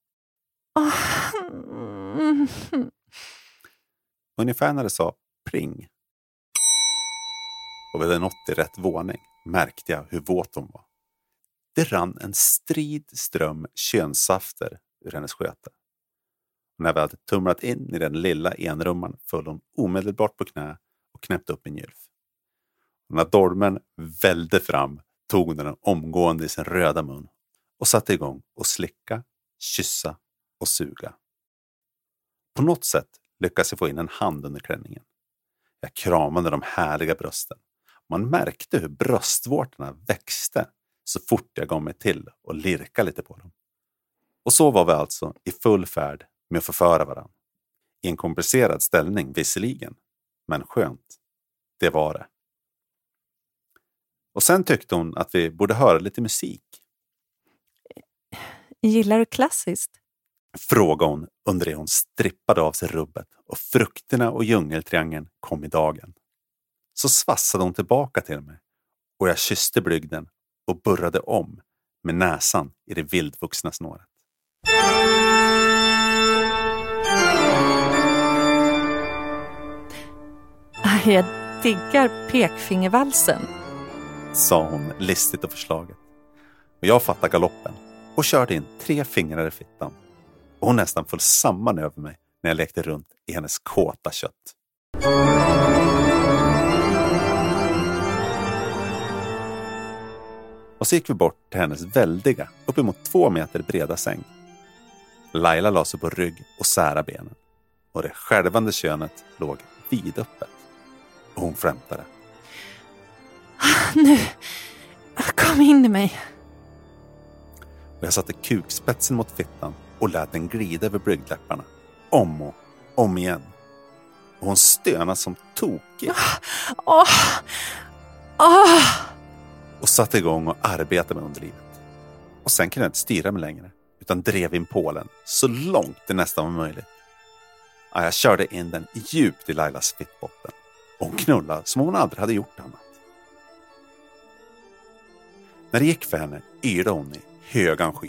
Ungefär när det sa pring och vi hade nått i rätt våning märkte jag hur våt hon var. Det rann en strid ström könssafter ur hennes sköte. Och när vi hade tumlat in i den lilla enrumman föll hon omedelbart på knä och knäppte upp en gylf. Och när dolmen välde fram tog hon den omgående i sin röda mun och satte igång och slicka, kyssa och suga. På något sätt lyckades jag få in en hand under klänningen. Jag kramade de härliga brösten. Man märkte hur bröstvårtorna växte så fort jag gav mig till och lirka lite på dem. Och så var vi alltså i full färd med att förföra varandra. I en komplicerad ställning visserligen, men skönt. Det var det. Och sen tyckte hon att vi borde höra lite musik. Gillar du klassiskt? Frågade hon under det hon strippade av sig rubbet och frukterna och djungeltriangeln kom i dagen. Så svassade hon tillbaka till mig och jag kysste blygden och burrade om med näsan i det vildvuxna snåret. Jag diggar pekfingervalsen, sa hon listigt och förslaget. Och jag fattade galoppen och körde in 3 fingrar i fittan. Och hon nästan föll samman över mig när jag lekte runt i hennes kåta kött. Och så gick vi bort till hennes väldiga, uppemot 2 meter breda säng. Laila la sig på rygg och sära benen. Och det skälvande könet låg vidöppet. Och hon flämtade. Nu, kom in i mig. Och jag satte kukspetsen mot fittan och lät den glida över blygdläpparna. Om och om igen. Och hon stönade som tokig. Och satte igång och arbetade med underlivet. Och sen kunde jag inte styra mig längre, utan drev in pålen så långt det nästan var möjligt. Ja, jag körde in den djupt i Lailas fittbotten. Och hon knullade som hon aldrig hade gjort annat. När det gick för henne yrde hon i högan sky.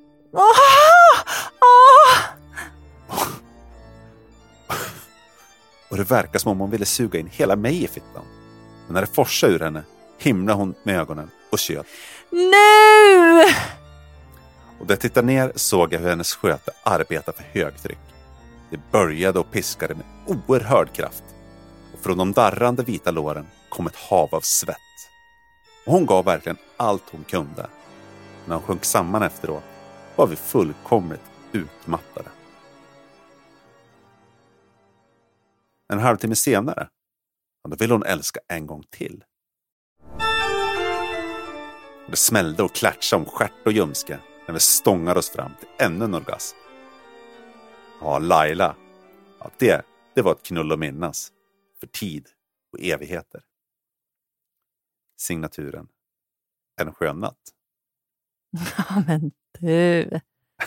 Och det verkar som om hon ville suga in hela mig i fittan. Men när det forsade ur henne himlade hon med ögonen och tjöt. Nu! Och där jag tittade ner såg jag hur hennes sköte arbetade för högtryck. Det började och piskade med oerhörd kraft. Och från de darrande vita låren kom ett hav av svett. Och hon gav verkligen allt hon kunde. När hon sjönk samman efteråt var vi fullkomligt utmattade. En halvtimme senare, då ville hon älska en gång till. Och det smällde och klatschade om stjärt och ljumske när vi stångade oss fram till ännu en orgasm. Ja, Laila. Ja, det var ett knull att minnas. För tid och evigheter. Signaturen. En skön natt. Ja, men du.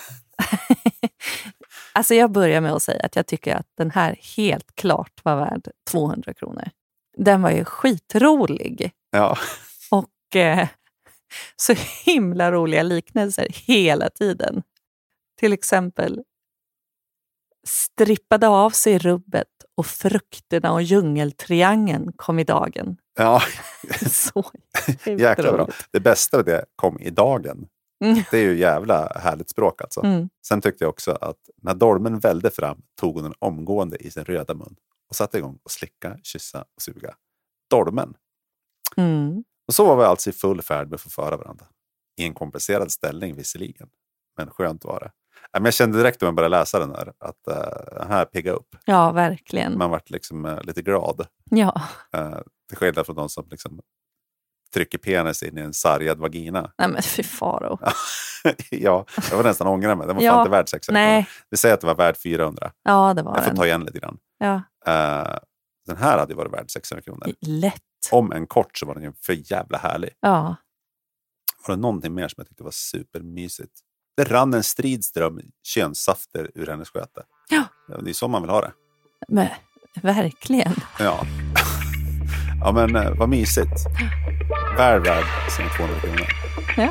Alltså jag börjar med att säga att jag tycker att den här helt klart var värd 200 kronor. Den var ju skitrolig. Ja. Och så himla roliga liknelser hela tiden. Till exempel strippade av sig rubbet och frukterna och djungeltriangeln kom i dagen. Ja. Så jäkla bra. Det bästa av det kom i dagen. Det är ju jävla härligt språk alltså. Sen tyckte jag också att när dolmen välde fram tog hon den omgående i sin röda mun och satte igång och slicka, kyssa och suga. Dolmen. Och så var vi alltså i full färd med att få föra varandra. I en komplicerad ställning visserligen. Men skönt var det. Men jag kände direkt när man började läsa den här att den här pigga upp. Ja, verkligen. Man vart liksom lite glad. Ja. Till skillnad från de som liksom trycker penis in i en sargad vagina. Nej men fy faro. Ja, jag var nästan ångra mig. Den var fan inte värd 600. Nej. Vi säger att det var värd 400. Ja, det var jag får ta igen lite grann. Ja. Den här hade ju varit värd 600 kronor. Lätt. Om en kort så var den ju för jävla härlig. Ja. Var det någonting mer som jag tyckte var supermysigt? Det rann en stridström könssafter ur hennes sköte. Ja. Det är så man vill ha det. Men verkligen. Ja. Ja men vad mysigt. Värd sina 200 kronor. Ja.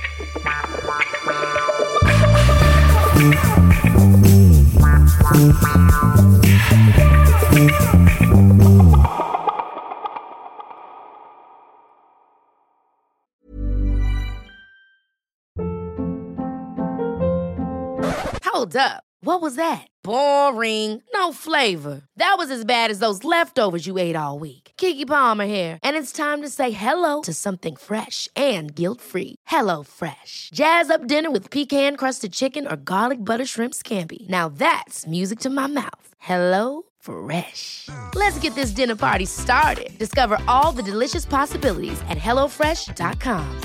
Hold up. What was that? Boring. No flavor. That was as bad as those leftovers you ate all week. Keke Palmer here, and it's time to say hello to something fresh and guilt-free. Hello Fresh. Jazz up dinner with pecan-crusted chicken or garlic butter shrimp scampi. Now that's music to my mouth. Hello Fresh. Let's get this dinner party started. Discover all the delicious possibilities at hellofresh.com.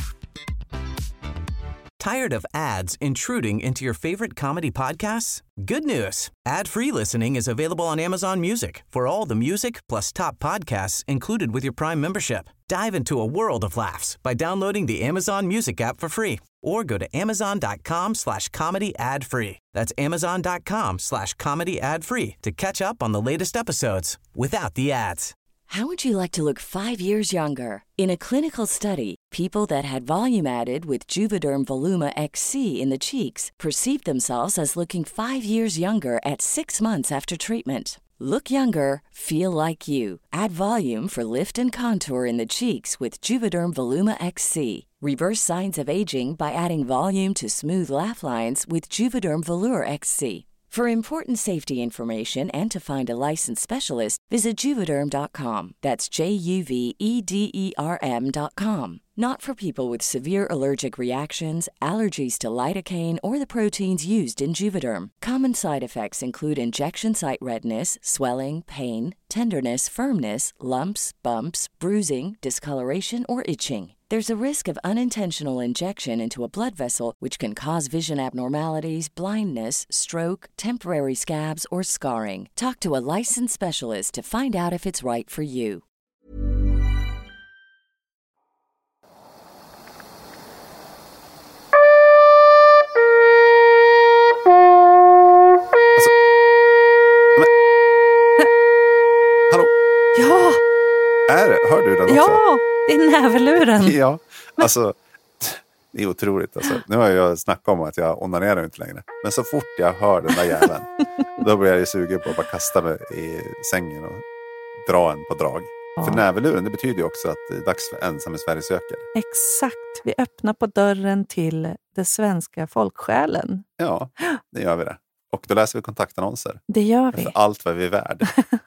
Tired of ads intruding into your favorite comedy podcasts? Good news. Ad-free listening is available on Amazon Music for all the music plus top podcasts included with your Prime membership. Dive into a world of laughs by downloading the Amazon Music app for free or go to amazon.com/comedy ad-free. That's amazon.com/comedy ad-free to catch up on the latest episodes without the ads. How would you like to look 5 years younger? In a clinical study, people that had volume added with Juvederm Voluma XC in the cheeks perceived themselves as looking 5 years younger at 6 months after treatment. Look younger, feel like you. Add volume for lift and contour in the cheeks with Juvederm Voluma XC. Reverse signs of aging by adding volume to smooth laugh lines with Juvederm Volure XC. For important safety information and to find a licensed specialist, visit Juvederm.com. That's JUVEDERM.com. Not for people with severe allergic reactions, allergies to lidocaine, or the proteins used in Juvederm. Common side effects include injection site redness, swelling, pain, tenderness, firmness, lumps, bumps, bruising, discoloration, or itching. There's a risk of unintentional injection into a blood vessel, which can cause vision abnormalities, blindness, stroke, temporary scabs, or scarring. Talk to a licensed specialist to find out if it's right for you. Hör du den också? Ja, det är näverluren. Ja, alltså det är otroligt. Alltså. Nu har jag snackat om att jag onanerar inte längre. Men så fort jag hör den där jäveln, då blir jag sugen på att bara kasta mig i sängen och dra en på drag. Ja. För näverluren, det betyder ju också att det är dags för Ensam i Sverige söker. Exakt, vi öppnar på dörren till det svenska folksjälen. Ja, det gör vi det. Och då läser vi kontaktannonser. Det gör vi. För allt vad vi är värd.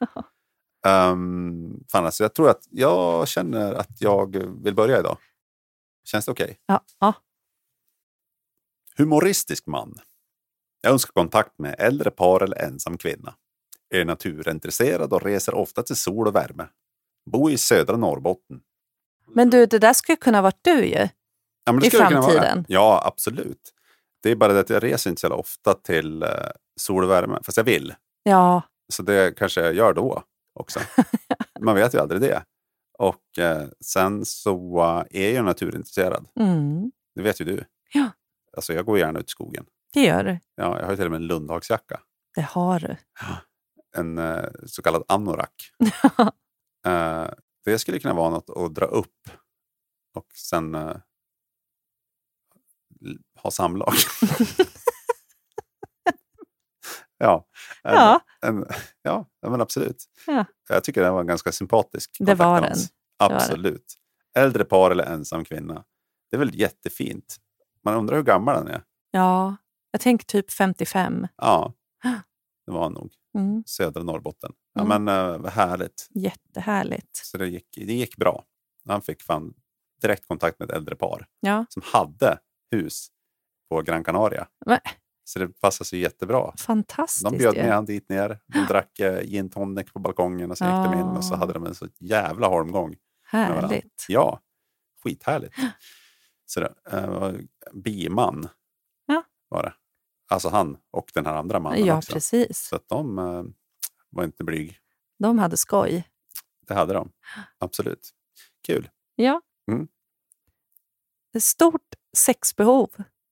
Fan, alltså, jag tror att jag känner att jag vill börja idag. Känns det okej? Ja. Humoristisk man. Jag önskar kontakt med äldre par eller ensam kvinna. Är naturintresserad och reser ofta till sol och värme. Bo i södra Norrbotten. Men du, det där skulle kunna vara du ju. Ja, men det i framtiden. Ja, absolut. Det är bara det att jag reser inte så ofta till sol och värme. Fast jag vill. Ja. Så det kanske jag gör då också. Man vet ju aldrig det. Och sen så är jag naturintresserad. Mm. Det vet ju du. Ja. Alltså jag går gärna ut i skogen. Det gör du. Ja, jag har ju till och med en lundhagsjacka. Det har du. En så kallad anorak. Det skulle kunna vara något att dra upp. Och sen ha samlag. Ja. Ja, men absolut. Ja. Jag tycker den var ganska sympatisk. Det var den. Absolut. Äldre par eller ensam kvinna. Det är väl jättefint. Man undrar hur gammal den är. Ja, jag tänker typ 55. Ja, det var nog. Södra Norrbotten. Ja, men härligt. Jättehärligt. Så det gick bra. Han fick fan direkt kontakt med ett äldre par. Ja. Som hade hus på Gran Canaria. Så det passade sig jättebra. Fantastiskt. De bjöd med han dit ner. De drack gin tonic på balkongen och så gick de in och så hade de en så jävla holmgång. Härligt. Ja, skithärligt. Så det biman var det. Alltså han och den här andra mannen också. Ja, precis. Så att de var inte blyg. De hade skoj. Det hade de. Absolut. Kul. Ja. Ett stort sexbehov.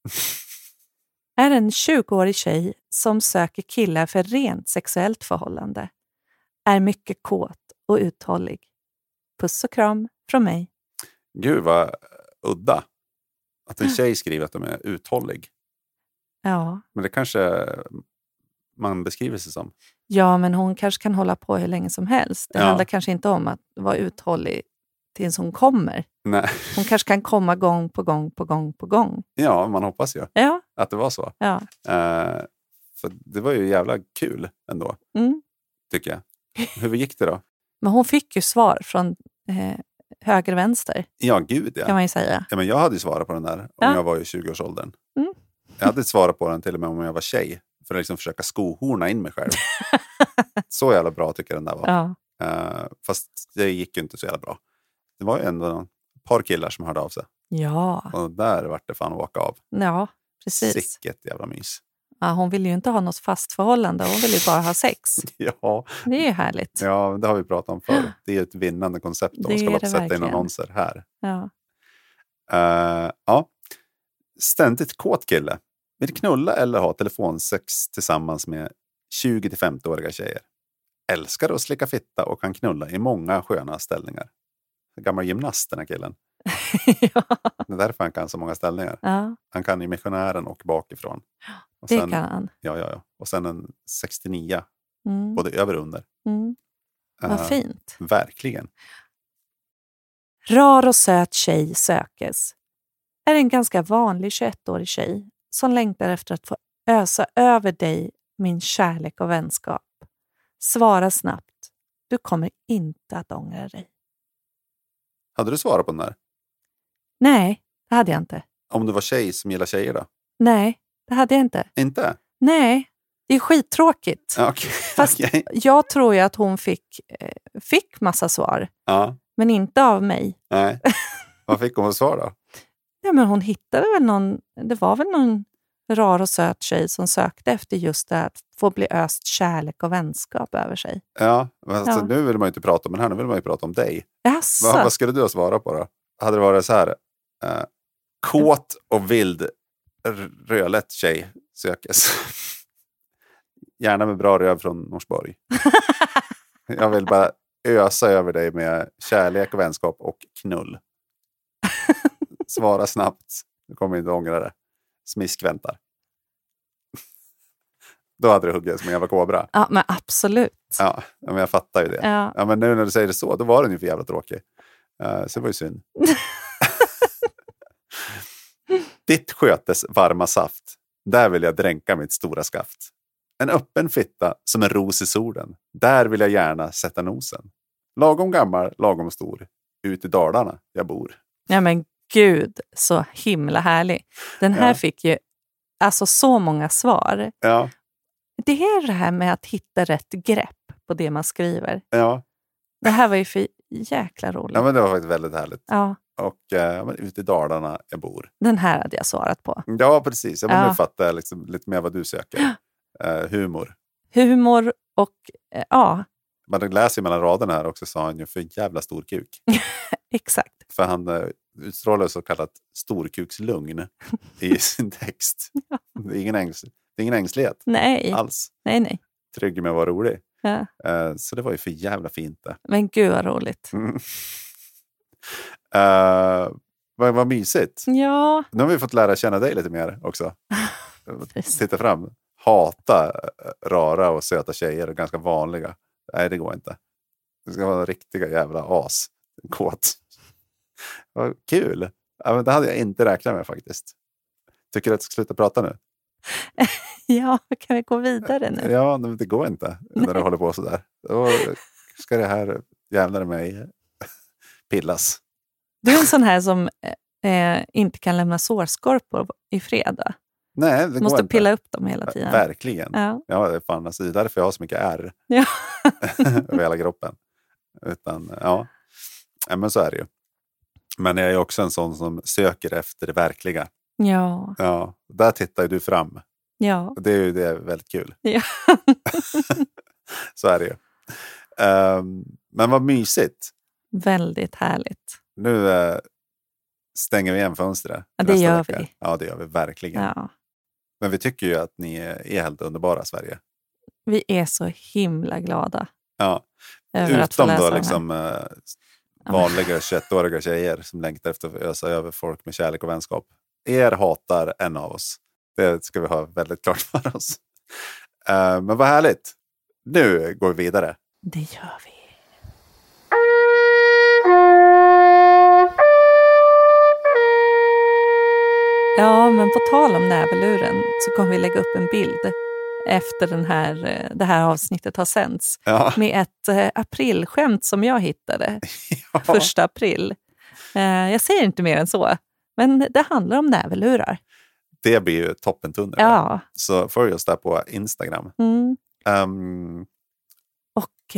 Är en 20-årig tjej som söker killar för rent sexuellt förhållande. Är mycket kåt och uthållig. Puss och kram från mig. Gud vad udda. Att en tjej skriver att de är uthållig. Ja. Men det kanske man beskriver sig som. Ja, men hon kanske kan hålla på hur länge som helst. Det handlar kanske inte om att vara uthållig tills hon kommer. Nej. Hon kanske kan komma gång på gång på gång på gång. Ja, man hoppas ju att det var så. Ja. För det var ju jävla kul ändå, tycker jag. Hur gick det då? Men hon fick ju svar från höger och vänster. Ja, gud ja. Kan man ju säga. Ja, men jag hade ju svarat på den där om jag var i 20-årsåldern. Jag hade svarat på den till och med om jag var tjej. För att liksom försöka skohorna in mig själv. Så jävla bra tycker jag den där var. Ja. Fast det gick ju inte så jävla bra. Det var ju ändå ett par killar som hörde av sig. Ja. Och där vart det fan åka av. Ja, precis. Sicket jävla mys. Ja, hon vill ju inte ha något fast förhållande. Hon vill ju bara ha sex. Ja. Det är ju härligt. Ja, det har vi pratat om förr. Det är ett vinnande koncept. De ska bara sätta in annonser här. Ja. Ja. Ständigt kåt kille. Vill knulla eller ha telefonsex tillsammans med 20-50-åriga tjejer. Älskar att slicka fitta och kan knulla i många sköna ställningar. Gammal gymnast den här killen. Ja. Det är därför han kan så många ställningar. Ja. Han kan i missionären och bakifrån. Och det sen, kan han. Ja. Och sen en 69. Både över och under. Vad fint. Verkligen. Rar och söt tjej sökes. Är en ganska vanlig 21-årig tjej som längtar efter att få ösa över dig min kärlek och vänskap. Svara snabbt. Du kommer inte att ångra dig. Hade du svarat på den där? Nej, det hade jag inte. Om du var tjej som gillar tjejer då? Nej, det hade jag inte. Inte? Nej, det är skittråkigt. Okay. Fast jag tror ju att hon fick massa svar. Ja. Men inte av mig. Nej. Vad fick hon för svar då? Ja, men hon hittade väl det var väl någon rar och söt tjej som sökte efter just det att få bli öst kärlek och vänskap över sig. Ja, men alltså, nu vill man ju inte prata om den här, nu vill man ju prata om dig. Vad skulle du svara på då? Hade det varit så här, kåt och vild rödlätt tjej sökes. Gärna med bra röv från Norsborg. Jag vill bara ösa över dig med kärlek och vänskap och knull. Svara snabbt. Du kommer inte ångra det. Smisk väntar. Då hade du huggit som en jävla kobra. Ja, men absolut. Ja, men jag fattar ju det. Ja. Ja, men nu när du säger det så, då var den ju för jävla tråkig. Så det var ju synd. Ditt skötes varma saft. Där vill jag dränka mitt stora skaft. En öppen fitta som en ros i solen. Där vill jag gärna sätta nosen. Lagom gammal, lagom stor. Ut i Dalarna jag bor. Ja, men gud, så himla härlig. Den här fick ju alltså så många svar. Ja. Det är det här med att hitta rätt grepp på det man skriver. Ja. Det här var ju för jäkla roligt. Ja, men det var faktiskt väldigt härligt. Ja, Och ut i Dalarna jag bor. den här hade jag svarat på. Ja, precis. Jag Ja. nu fattar jag liksom lite mer vad du söker. Humor. Humor och ja, Man läser mellan raderna här också, sa han ju, för jävla stor kuk. exakt. För han utstrålar så kallat storkukslugn i sin text. Det är ingen ängslighet Nej, alls. nej. Trygg med att vara rolig. Ja. Så det var ju för jävla fint det. Men gud vad roligt. Mm. Vad mysigt. Ja, Nu har vi fått lära känna dig lite mer också. Precis. Titta fram. Hata rara och söta tjejer. Ganska vanliga. Nej, det går inte. Det ska vara riktiga jävla as. Kåt. Vad kul. Ja, men det hade jag inte räknat med faktiskt. Tycker du att jag ska sluta prata nu? ja, kan vi gå vidare nu? Ja, men det går inte när du håller på så där. Då ska det här jävlar mig pillas. Du är en sån här som inte kan lämna sårskorpor i fred, va? Nej, det går Måste inte. pilla upp dem hela tiden. Verkligen. Ja. Ja, det är fan, alltså, det är därför jag har så mycket ärr Ja. över hela kroppen. Utan, ja, men så är det ju. Men jag är också en sån som söker efter det verkliga. Ja. Ja, där tittar ju du fram. Ja. Det är ju det är väldigt kul. Ja. Så är det ju. Men vad mysigt. Väldigt härligt. Nu stänger vi igen fönstret. Ja, det nästa gör vecka. vi. Ja, det gör vi verkligen. Ja. Men vi tycker ju att ni är helt underbara, Sverige. Vi är så himla glada Ja. över att få Utom läsa då den här. liksom vanliga 21-åriga tjejer som längtar efter att ösa över folk med kärlek och vänskap. Er hatar en av oss. Det ska vi ha väldigt klart för oss. Men vad härligt. Nu går vi vidare. Det gör vi. Ja, men på tal om näverluren så kommer vi lägga upp en bild efter det här avsnittet har sänts. Ja. Med ett aprilskämt som jag hittade. 1 april. Jag säger inte mer än så. Men det handlar om näverlurar. Det blir ju toppentunnel. Ja. Så följ oss där på Instagram. Mm. Och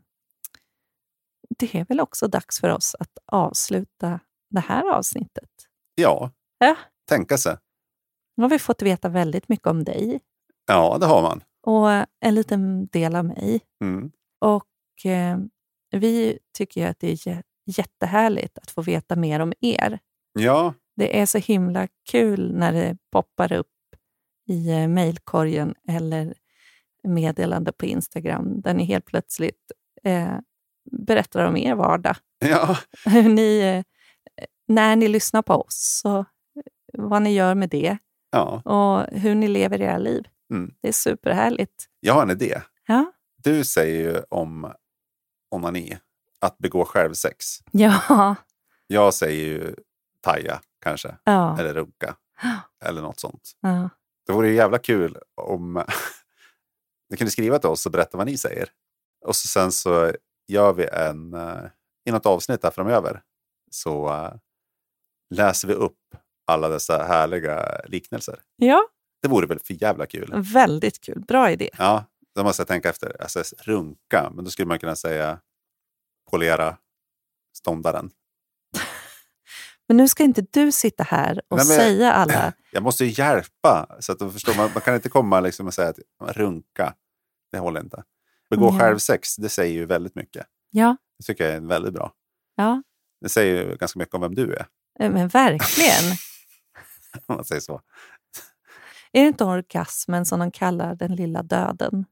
Det är väl också dags för oss att avsluta det här avsnittet. ja, Ja. tänka sig. Nu har vi fått veta väldigt mycket om dig. Ja, det har man. Och en liten del av mig. Mm. Och vi tycker ju att det är jättehärligt att få veta mer om er. Ja, Det är så himla kul när det poppar upp i mejlkorgen eller meddelande på Instagram där ni helt plötsligt berättar om er vardag. ja, Hur ni, när ni lyssnar på oss och vad ni gör med det ja. och hur ni lever era liv. Mm. Det är superhärligt. Jag har en idé. Ja. Du säger ju om onani, att begå självsex. Ja. Jag säger ju taja kanske, Ja. eller runka, eller något sånt. Ja. Det vore ju jävla kul om ni kunde skriva till oss och berätta vad ni säger. Och sen så gör vi i något avsnitt här framöver så läser vi upp alla dessa härliga liknelser. Ja, Det vore väl för jävla kul. väldigt kul. Bra idé. Ja, då måste jag tänka efter. Alltså runka, men då skulle man kunna säga polera ståndaren. Men nu ska inte du sitta här och Nej, men- säga alla. Jag måste ju hjälpa så att de förstår. Man kan inte komma liksom och säga att runka, det håller inte. Begå Ja. självsex, det säger ju väldigt mycket. Ja, Det tycker jag är väldigt bra. ja. Det säger ju ganska mycket om vem du är, Men verkligen. om man säger så. Är det inte orgasmen som de kallar den lilla döden?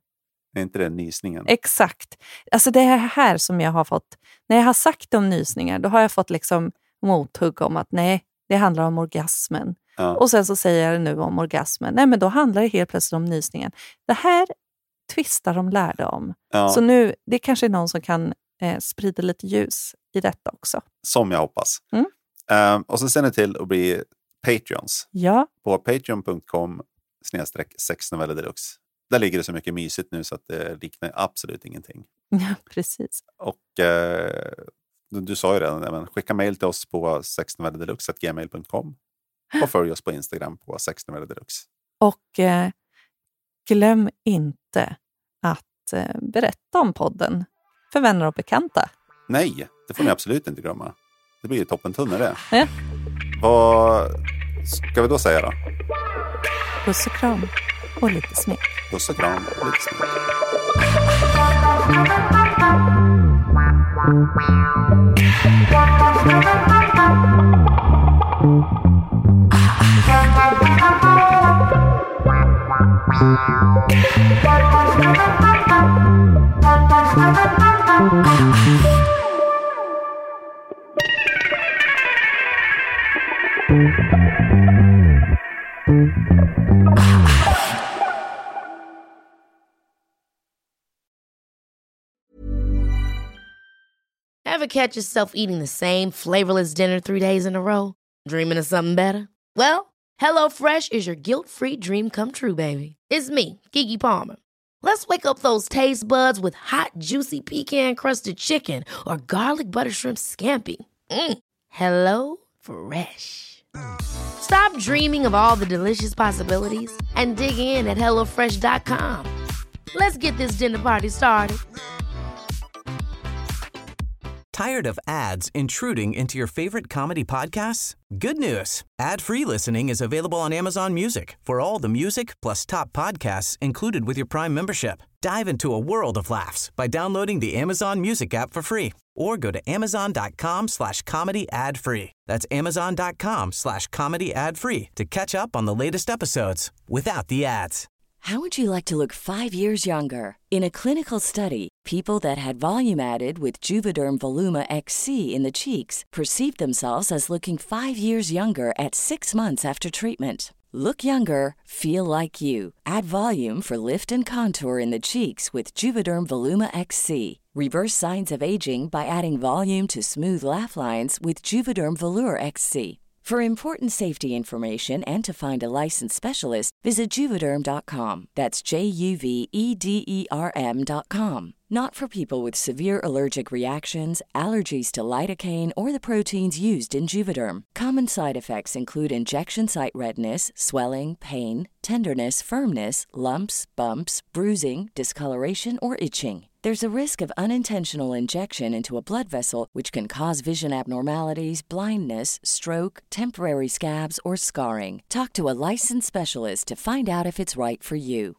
Är inte det nysningen? Exakt. Alltså det här som jag har fått, när jag har sagt om nysningar, då har jag fått liksom mothugg om att nej, det handlar om orgasmen. Ja. Och sen så säger jag det nu om orgasmen. Nej, men då handlar det helt plötsligt om nysningen. Det här tvistar de lärde om. Ja. Så nu, det kanske är någon som kan sprida lite ljus i detta också. Som jag hoppas. Och så ser ni till att bli Patreons. Ja. På patreon.com/sexnovellerdeluxe. Där ligger det så mycket mysigt nu så att det liknar absolut ingenting. Ja, precis. Och du sa ju redan, men skicka mejl till oss på sexnovellerdeluxe@gmail.com och följ oss på Instagram på sexnovellerdeluxe. Och glöm inte att berätta om podden för vänner och bekanta. Nej, det får ni absolut inte glömma. Det blir ju toppentunne det. Ja. Vad ska vi då säga då? Puss och kram och lite smek. Puss och kram och lite smek. Ever catch yourself eating the same flavorless dinner 3 days in a row? Dreaming of something better? Well, HelloFresh is your guilt-free dream come true, baby. It's me, Keke Palmer. Let's wake up those taste buds with hot, juicy pecan-crusted chicken or garlic butter shrimp scampi. Hello Fresh. Stop dreaming of all the delicious possibilities and dig in at HelloFresh.com. Let's get this dinner party started. Tired of ads intruding into your favorite comedy podcasts? Good news. Ad-free listening is available on Amazon Music for all the music plus top podcasts included with your Prime membership. Dive into a world of laughs by downloading the Amazon Music app for free or go to amazon.com/comedy ad-free. That's amazon.com/comedy ad-free to catch up on the latest episodes without the ads. How would you like to look 5 years younger? In a clinical study, people that had volume added with Juvederm Voluma XC in the cheeks perceived themselves as looking 5 years younger at 6 months after treatment. Look younger, feel like you. Add volume for lift and contour in the cheeks with Juvederm Voluma XC. Reverse signs of aging by adding volume to smooth laugh lines with Juvederm Volure XC. For important safety information and to find a licensed specialist, visit Juvederm.com. That's JUVEDERM.com. Not for people with severe allergic reactions, allergies to lidocaine, or the proteins used in Juvederm. Common side effects include injection site redness, swelling, pain, tenderness, firmness, lumps, bumps, bruising, discoloration, or itching. There's a risk of unintentional injection into a blood vessel, which can cause vision abnormalities, blindness, stroke, temporary scabs, or scarring. Talk to a licensed specialist to find out if it's right for you.